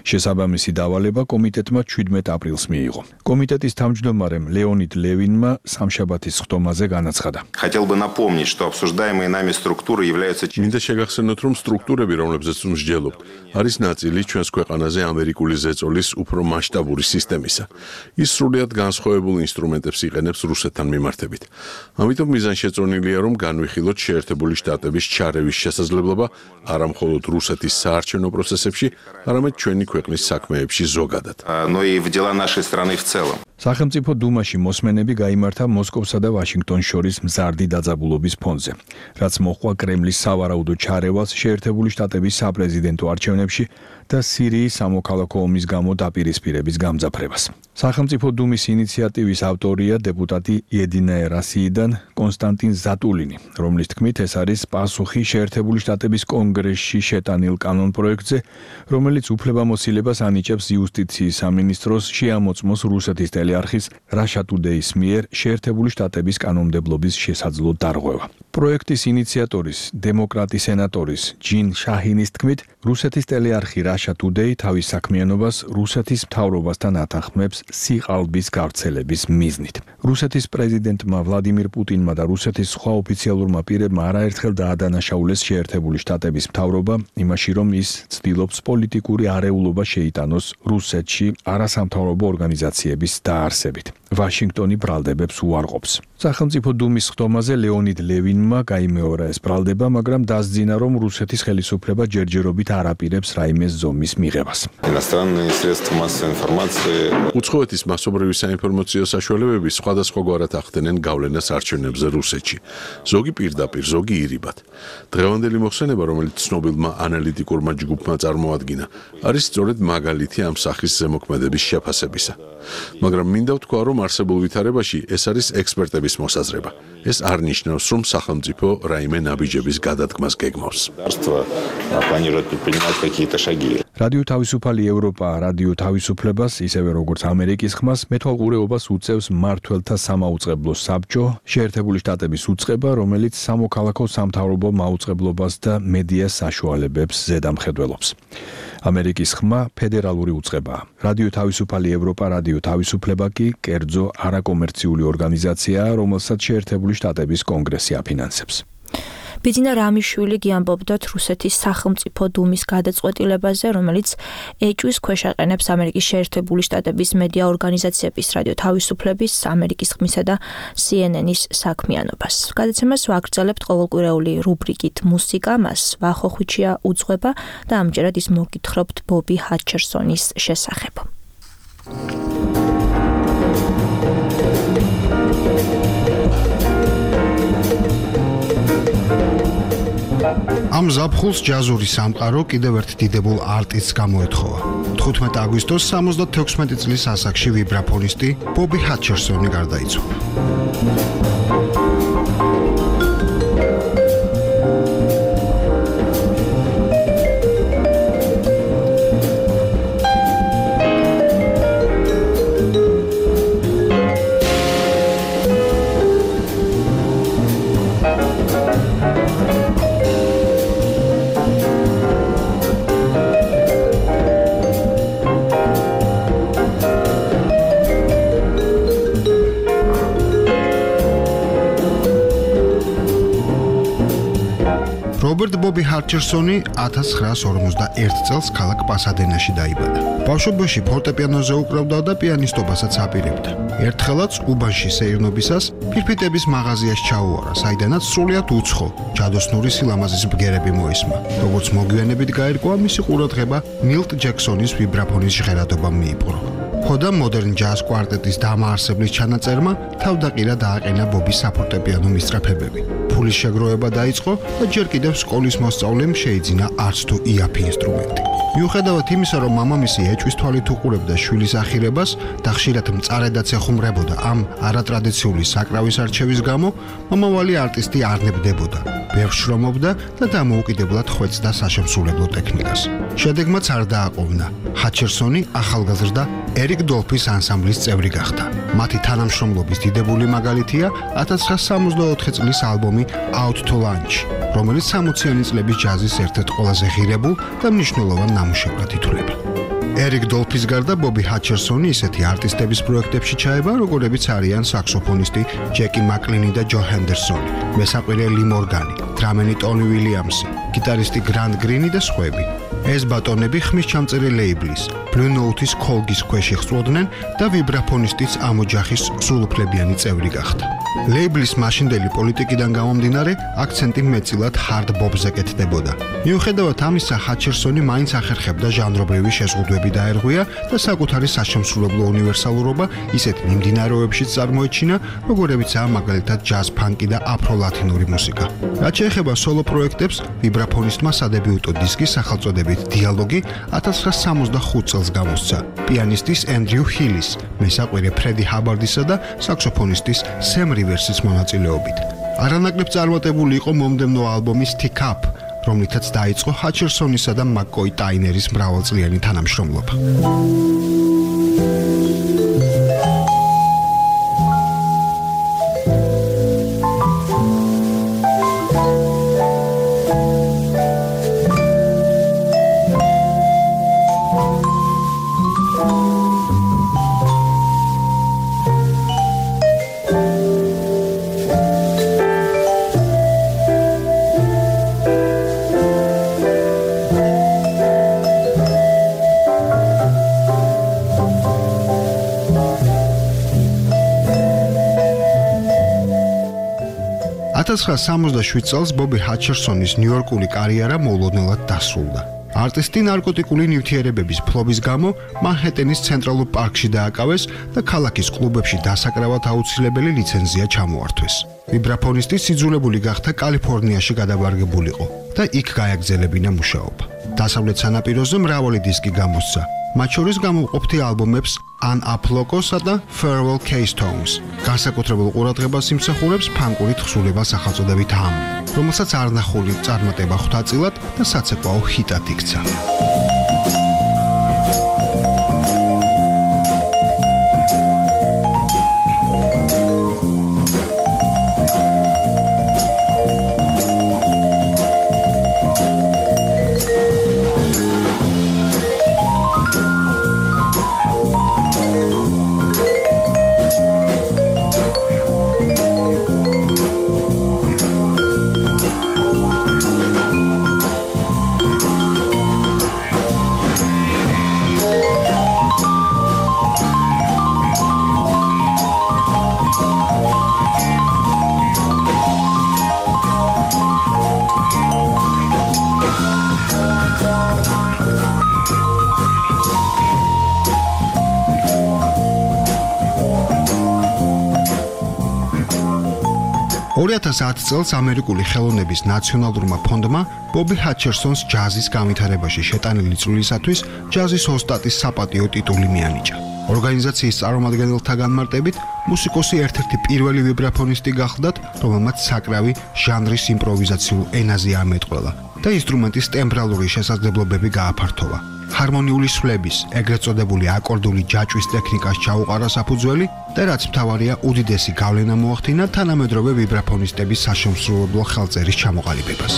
შესაბამისი დავალება კომიტეტმა 17 აპრილს მიიღო. კომიტეტის თავმჯდომარემ ლეონიდ ლევინმა სამშაბათის ხდომაზე განაცხადა. Хотел бы напомнить, что обсуждаемые нами структуры являются მინდა შეგახსენოთ, რომ სტრუქტურები, რომლებზეც ვსჯელობთ, არის ნაწილი ჩვენს ქვეყანაზე ამერიკული ზეწოლის უფრო მასშტაბური სისტემისა. ის სრულიად განსხვავებულ ინსტრუმენტებს იყენებს რუსეთთან მიმართებით. ამიტომ მიზანშეწონილია, რომ განვიხილოთ შეერთებული შტატების ჩარევის შესაძლებლობა არა მხოლოდ რუსეთის საარჩევნო პროცესებში, არამედ ჩვენი ქვეყნის საქმეებში ზოგადად. но и в дела нашей страны в целом. სახელმწიფო დუმაში მოსმენები გაიმართა მოსკოვსა და ვაშინგტონს შორის მზარდი დაძაბულობის ფონზე, რაც მოჰყვა კრემლის სავარაუდო ჩარევას შეერთებული შტატების საპრეზიდენტო არჩევნებში და სირიის სამოქალაქო ომის გამო დაპირისპირების გამძაფრებას. სახელმწიფო დუმის ინიციატივის ავტორია დეპუტატი იედინაე რასიიდან კონსტანტინ ზატულინი, რომლის თქმით ეს არის პასუხი შეერთებული შტატების კონგრესში შეტანილ კანონპროექტზე, რომელიც უფლებამოსილებას ანიჭებს იუსტიციის სამინისტროს შეამოწმოს რუსეთის ტელეარხის Russia Today-ის მიერ შეერთებული შტატების კანონმდებლობის შესაძლო დარღვევა. პროექტის ინიციატორის, დემოკრატი სენატორის ჯინ შაჰინის თქმით, რუსეთის ტელეარხი Russia Today თავის საქმიანობას რუსეთის მთავრობასთან ათანხმებს სიყალბის გავრცელების მიზნით. რუსეთის პრეზიდენტმა ვლადიმირ პუტინმა და რუსეთის სხვა ოფიციალურმა პირებმა არაერთხელ დაადანაშაულეს შეერთებული შტატების მთავრობა იმაში, რომ ის ცდილობს პოლიტიკური არეულობა შეიტანოს რუსეთში არასამთავრობო ორგანიზაციების დაარსებით. ვაშინგტონი ბრალდებებს უარყოფს. სახელმწიფო დუმის ხდომაზე ლეონიდ ლევინმა გაიმეორა ეს ბრალდება, მაგრამ დასძინა, რომ რუსეთის ხელისუფლება ჯერჯერობით არ აპირებს რაიმე ზომის მიღებას. Иностранные средства массовой информации უცხოეთის მასობრივი საინფორმაციო საშუალებები სხვადასხვაგვარად ახდენენ გავლენას არჩევნებზე რუსეთში. ზოგი პირდაპირ, ზოგი ირიბად. დღევანდელი მოხსენება, რომელიც ცნობილმა ანალიტიკურმა ჯგუფმა წარმოადგინა, არის სწორედ მაგალითი ამ სახის ზემოქმედების შეფასებისა. მაგრამ მინდა ვთქვა, რომ არსებულ ვითარებაში ეს არის ექსპერტების მოსაზრება. ეს არ ნიშნავს, რომ სახელმწიფო რაიმე ნაბიჯების გადადგმას გეგმავს. планирует предпринимать какие-то шаги. რადიო თავისუფალი ევროპა, რადიო თავისუფლებას, ისევე როგორც ამერიკის ხმას, მეთვალყურეობას უწევს მმართველთა სამაუწყებლო საბჭო, შეერთებული შტატების უწყება, რომელიც სამოქალაქო სამთავრობო მაუწყებლობას და მედიას საშუალებებს ზედამხედველობს. ამერიკის ხმა ფედერალური უწყებაა. რადიო თავისუფალი ევროპა, რადიო თავისუფლება კი კერძო არაკომერციული ორგანიზაციაა, რომელსაც შეერთებული შტატების კონგრესი აფინანსებს. ბიძინა რამიშვილი გიამბობდათ რუსეთის სახელმწიფო დუმის გადაწყვეტილებაზე, რომელიც ეჭვის ქვეშ აყენებს ამერიკის შეერთებული შტატების მედია ორგანიზაციების რადიო თავისუფლების, ამერიკის ხმისა და CNN-ის საქმიანობას. გადაცემას ვაგრძელებთ ყოველკვირეული რუბრიკით მუსიკა, მას ვახოხვიჩია უძღვება და ამჯერად ის მოგითხრობთ ბობი ჰატჩერსონის შესახებ. ამ ზაფხულს ჯაზური სამყარო კიდევ ერთ დიდებულ არტისტს გამოეთხოვა. 15 აგვისტოს 76 წლის ასაკში ვიბრაფონისტი ბობი ჰატჩერსონი გარდაიცვალა. რობერტ ბობი ჰატჩერსონი 1951 წელს ქალაქ პასადენაში დაიბადა. ბავშვობაში ფორტეპიანოზე უკრავდა და პიანისტობასაც აპირებდა. ერთხელაც უბანში სეირნობისას ფირფიტების მაღაზიაში ჩაუარა, საიდანაც სრულიად უცხო, ჯადოსნური სილამაზის ბგერები მოისმა. როგორც მოგვიანებით გაირკვა, მისი ყურადღება მილტ ჯექსონის ვიბრაფონის ჟღერადობამ მიიპყრო. ხოდა მოდერნ ჯაზ კვარტეტის დამაარსებლის ჩანაწერმა თავდაყირა დააყენა ბობის საფორტეპიანო მისწრაფებები. ფულის შეგროვება დაიწყო და ჯერ კიდევ სკოლის მოსწავლემ შეიძინა არც თუ იაფი ინსტრუმენტი. მიუხედავად იმისა, რომ მამამისი ეჭვის თვალით უყურებდა შვილის ახირებას და ხშირად მწარედაც ეხუმრებოდა ამ არატრადიციული საკრავის არჩევის გამო, მომავალი არტისტი არ ნებდებოდა. ბევრს შრომობდა და დამოუკიდებლად ხვეწდა საშემსრულებლო ტექნიკას. შედეგმაც არ დააყოვნა. ჰატჩერსონი ახალგაზრდა ერიკ დოლფის ანსამბლის წევრი გახდა. მათი თანამშრომლობის დიდებული მაგალითია 1964 წლის ალბომი Out to Lunch, რომელიც 60-იანი წლების ჯაზის ერთ-ერთ ყველაზე ღირებულ და მნიშვნელოვან ნამუშევრად ითვლება. ერიკ დოლფის გარდა ბობი ჰაჩერსონი ისეთი არტისტების პროექტებში ჩაება, როგორებიც არიან საქსოფონისტი ჯეკი მაკლინი და ჯო ჰენდერსონი, მესაყვირე ლი მორგანი, დრამერი ტონი ვილიამსი, გიტარისტი გრანტ გრინი და სხვები. ეს ბატონები ხმის ჩამწერი ლეიბლის, Blue Note-ის ქოლგის ქვეშ იხსვოდნენ და ვიბრაფონისტის ამ ოჯახის სრულუფლებიანი წევრი გახდა. ლეიბლის მაშინდელი პოლიტიკიდან გამომდინარე, აქცენტი მეტწილად hard bop-ზე კეთდებოდა. მიუხედავად ამისა, ჰაჩერსონი მაინც ახერხებდა ჟანრობრივი შეზღუდვები დაერღვია და საკუთარი საშემსრულებლო უნივერსალურობა ისეთ მიმდინარეობებშიც წარმოეჩინა, როგორებიცაა მაგალითად ჯაზ ფანკი და აფრო-ლათინური მუსიკა. რაც შეეხება სოლო პროექტებს, ვიბრაფონისტმა სადებიუტო დისკი სახელწოდებით დიალოგი 1965 წელს გამოსცა პიანისტის ენდრიუ ჰილის, მესაყვირე ფრედი ჰაბარდისა და საქსოფონისტის სემ რივერსის მონაწილეობით. არანაკლებ წარმატებული იყო მომდევნო ალბომის Stick Up, რომლითაც დაიწყო ჰაჩერსონისა და მაკკოი ტაინერის მრავალწლიანი თანამშრომლობა. $1967 წელს ბობი ჰაჩერსონის ნიუ-იორკული კარიერა მოულოდნელად დასრულდა. არტისტი ნარკოტიკული ნივთიერებების ფლობის გამო მანჰეტენის ცენტრალურ პარკში დააკავეს და ქალაქის კლუბებში დასაკრავად აუცილებელი ლიცენზია ჩამოართვეს. ვიბრაფონისტი სიძულებული გახდა კალიფორნიაში გადაბარგებულიყო და იქ გააგრძელებინა მუშაობა. დასავლეთ სანაპიროზე მრავალი დისკი გამოსცა. მათ შორის გამოვყოფთი ალბომებს An Aplokos და Farewell Keystones. განსაკუთრებულ ყურადღებას იმსახურებს ფანკური თხზულება სახელწოდებით ამ, რომელსაც არნახული წარმატება ხვდა წილად და საცეკვაო ჰიტად იქცა. $2010 წელს ამერიკული ხელოვნების ნაციონალურმა ფონდმა ბობი ჰაჩერსონს ჯაზის განვითარებაში შეტანილი წვლილისათვის ჯაზის ოსტატის საპატიო ტიტული მიანიჭა. ორგანიზაციის წარმომადგენელთა განმარტებით, მუსიკოსი ერთ-ერთი პირველი ვიბრაფონისტი გახლდათ, რომელმაც საკრავი ჟანრის იმპროვიზაციულ ენაზე ამეტყველა და ინსტრუმენტის ტემბრალური შესაძლებლობები გააფართოვა. ჰარმონიული სვლების, ეგრეთ წოდებული აკორდული ჯაჭვის ტექნიკას ჩაუყარა საფუძველი და რაც მთავარია, უდიდესი გავლენა მოახდინა თანამედროვე ვიბრაფონისტების საშემსრულებლო ხელწერის ჩამოყალიბებას.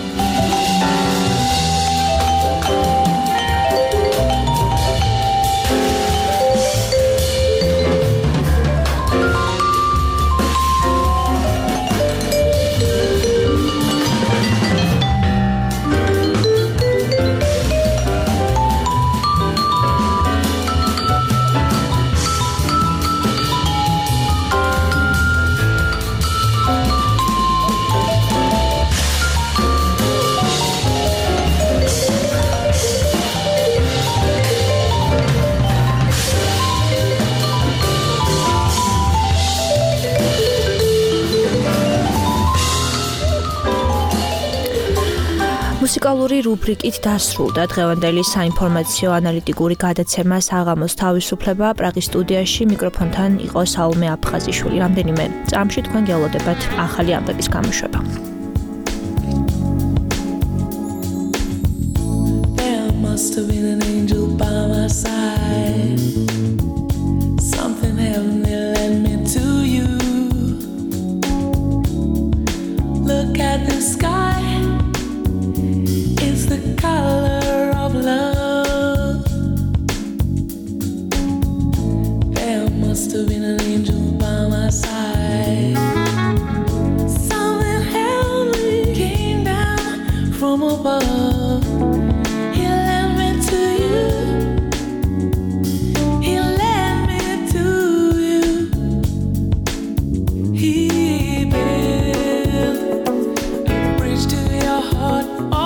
მუსიკალური რუბრიკით დასრულდა დღევანდელი საინფორმაციო ანალიტიკური გადაცემა საღამოს თავისუფლება. პრაღის სტუდიაში მიკროფონთან იყო საულმე აფხაზიშვილი. რამდენიმე წამში თქვენ გელოდებათ ახალი ამბების გამოშვება. There must have been an angel by my side. Something heavenly led me to you. Look at the sky. The color of love. over. He led me to you. He led me to you. He built a bridge to your heart.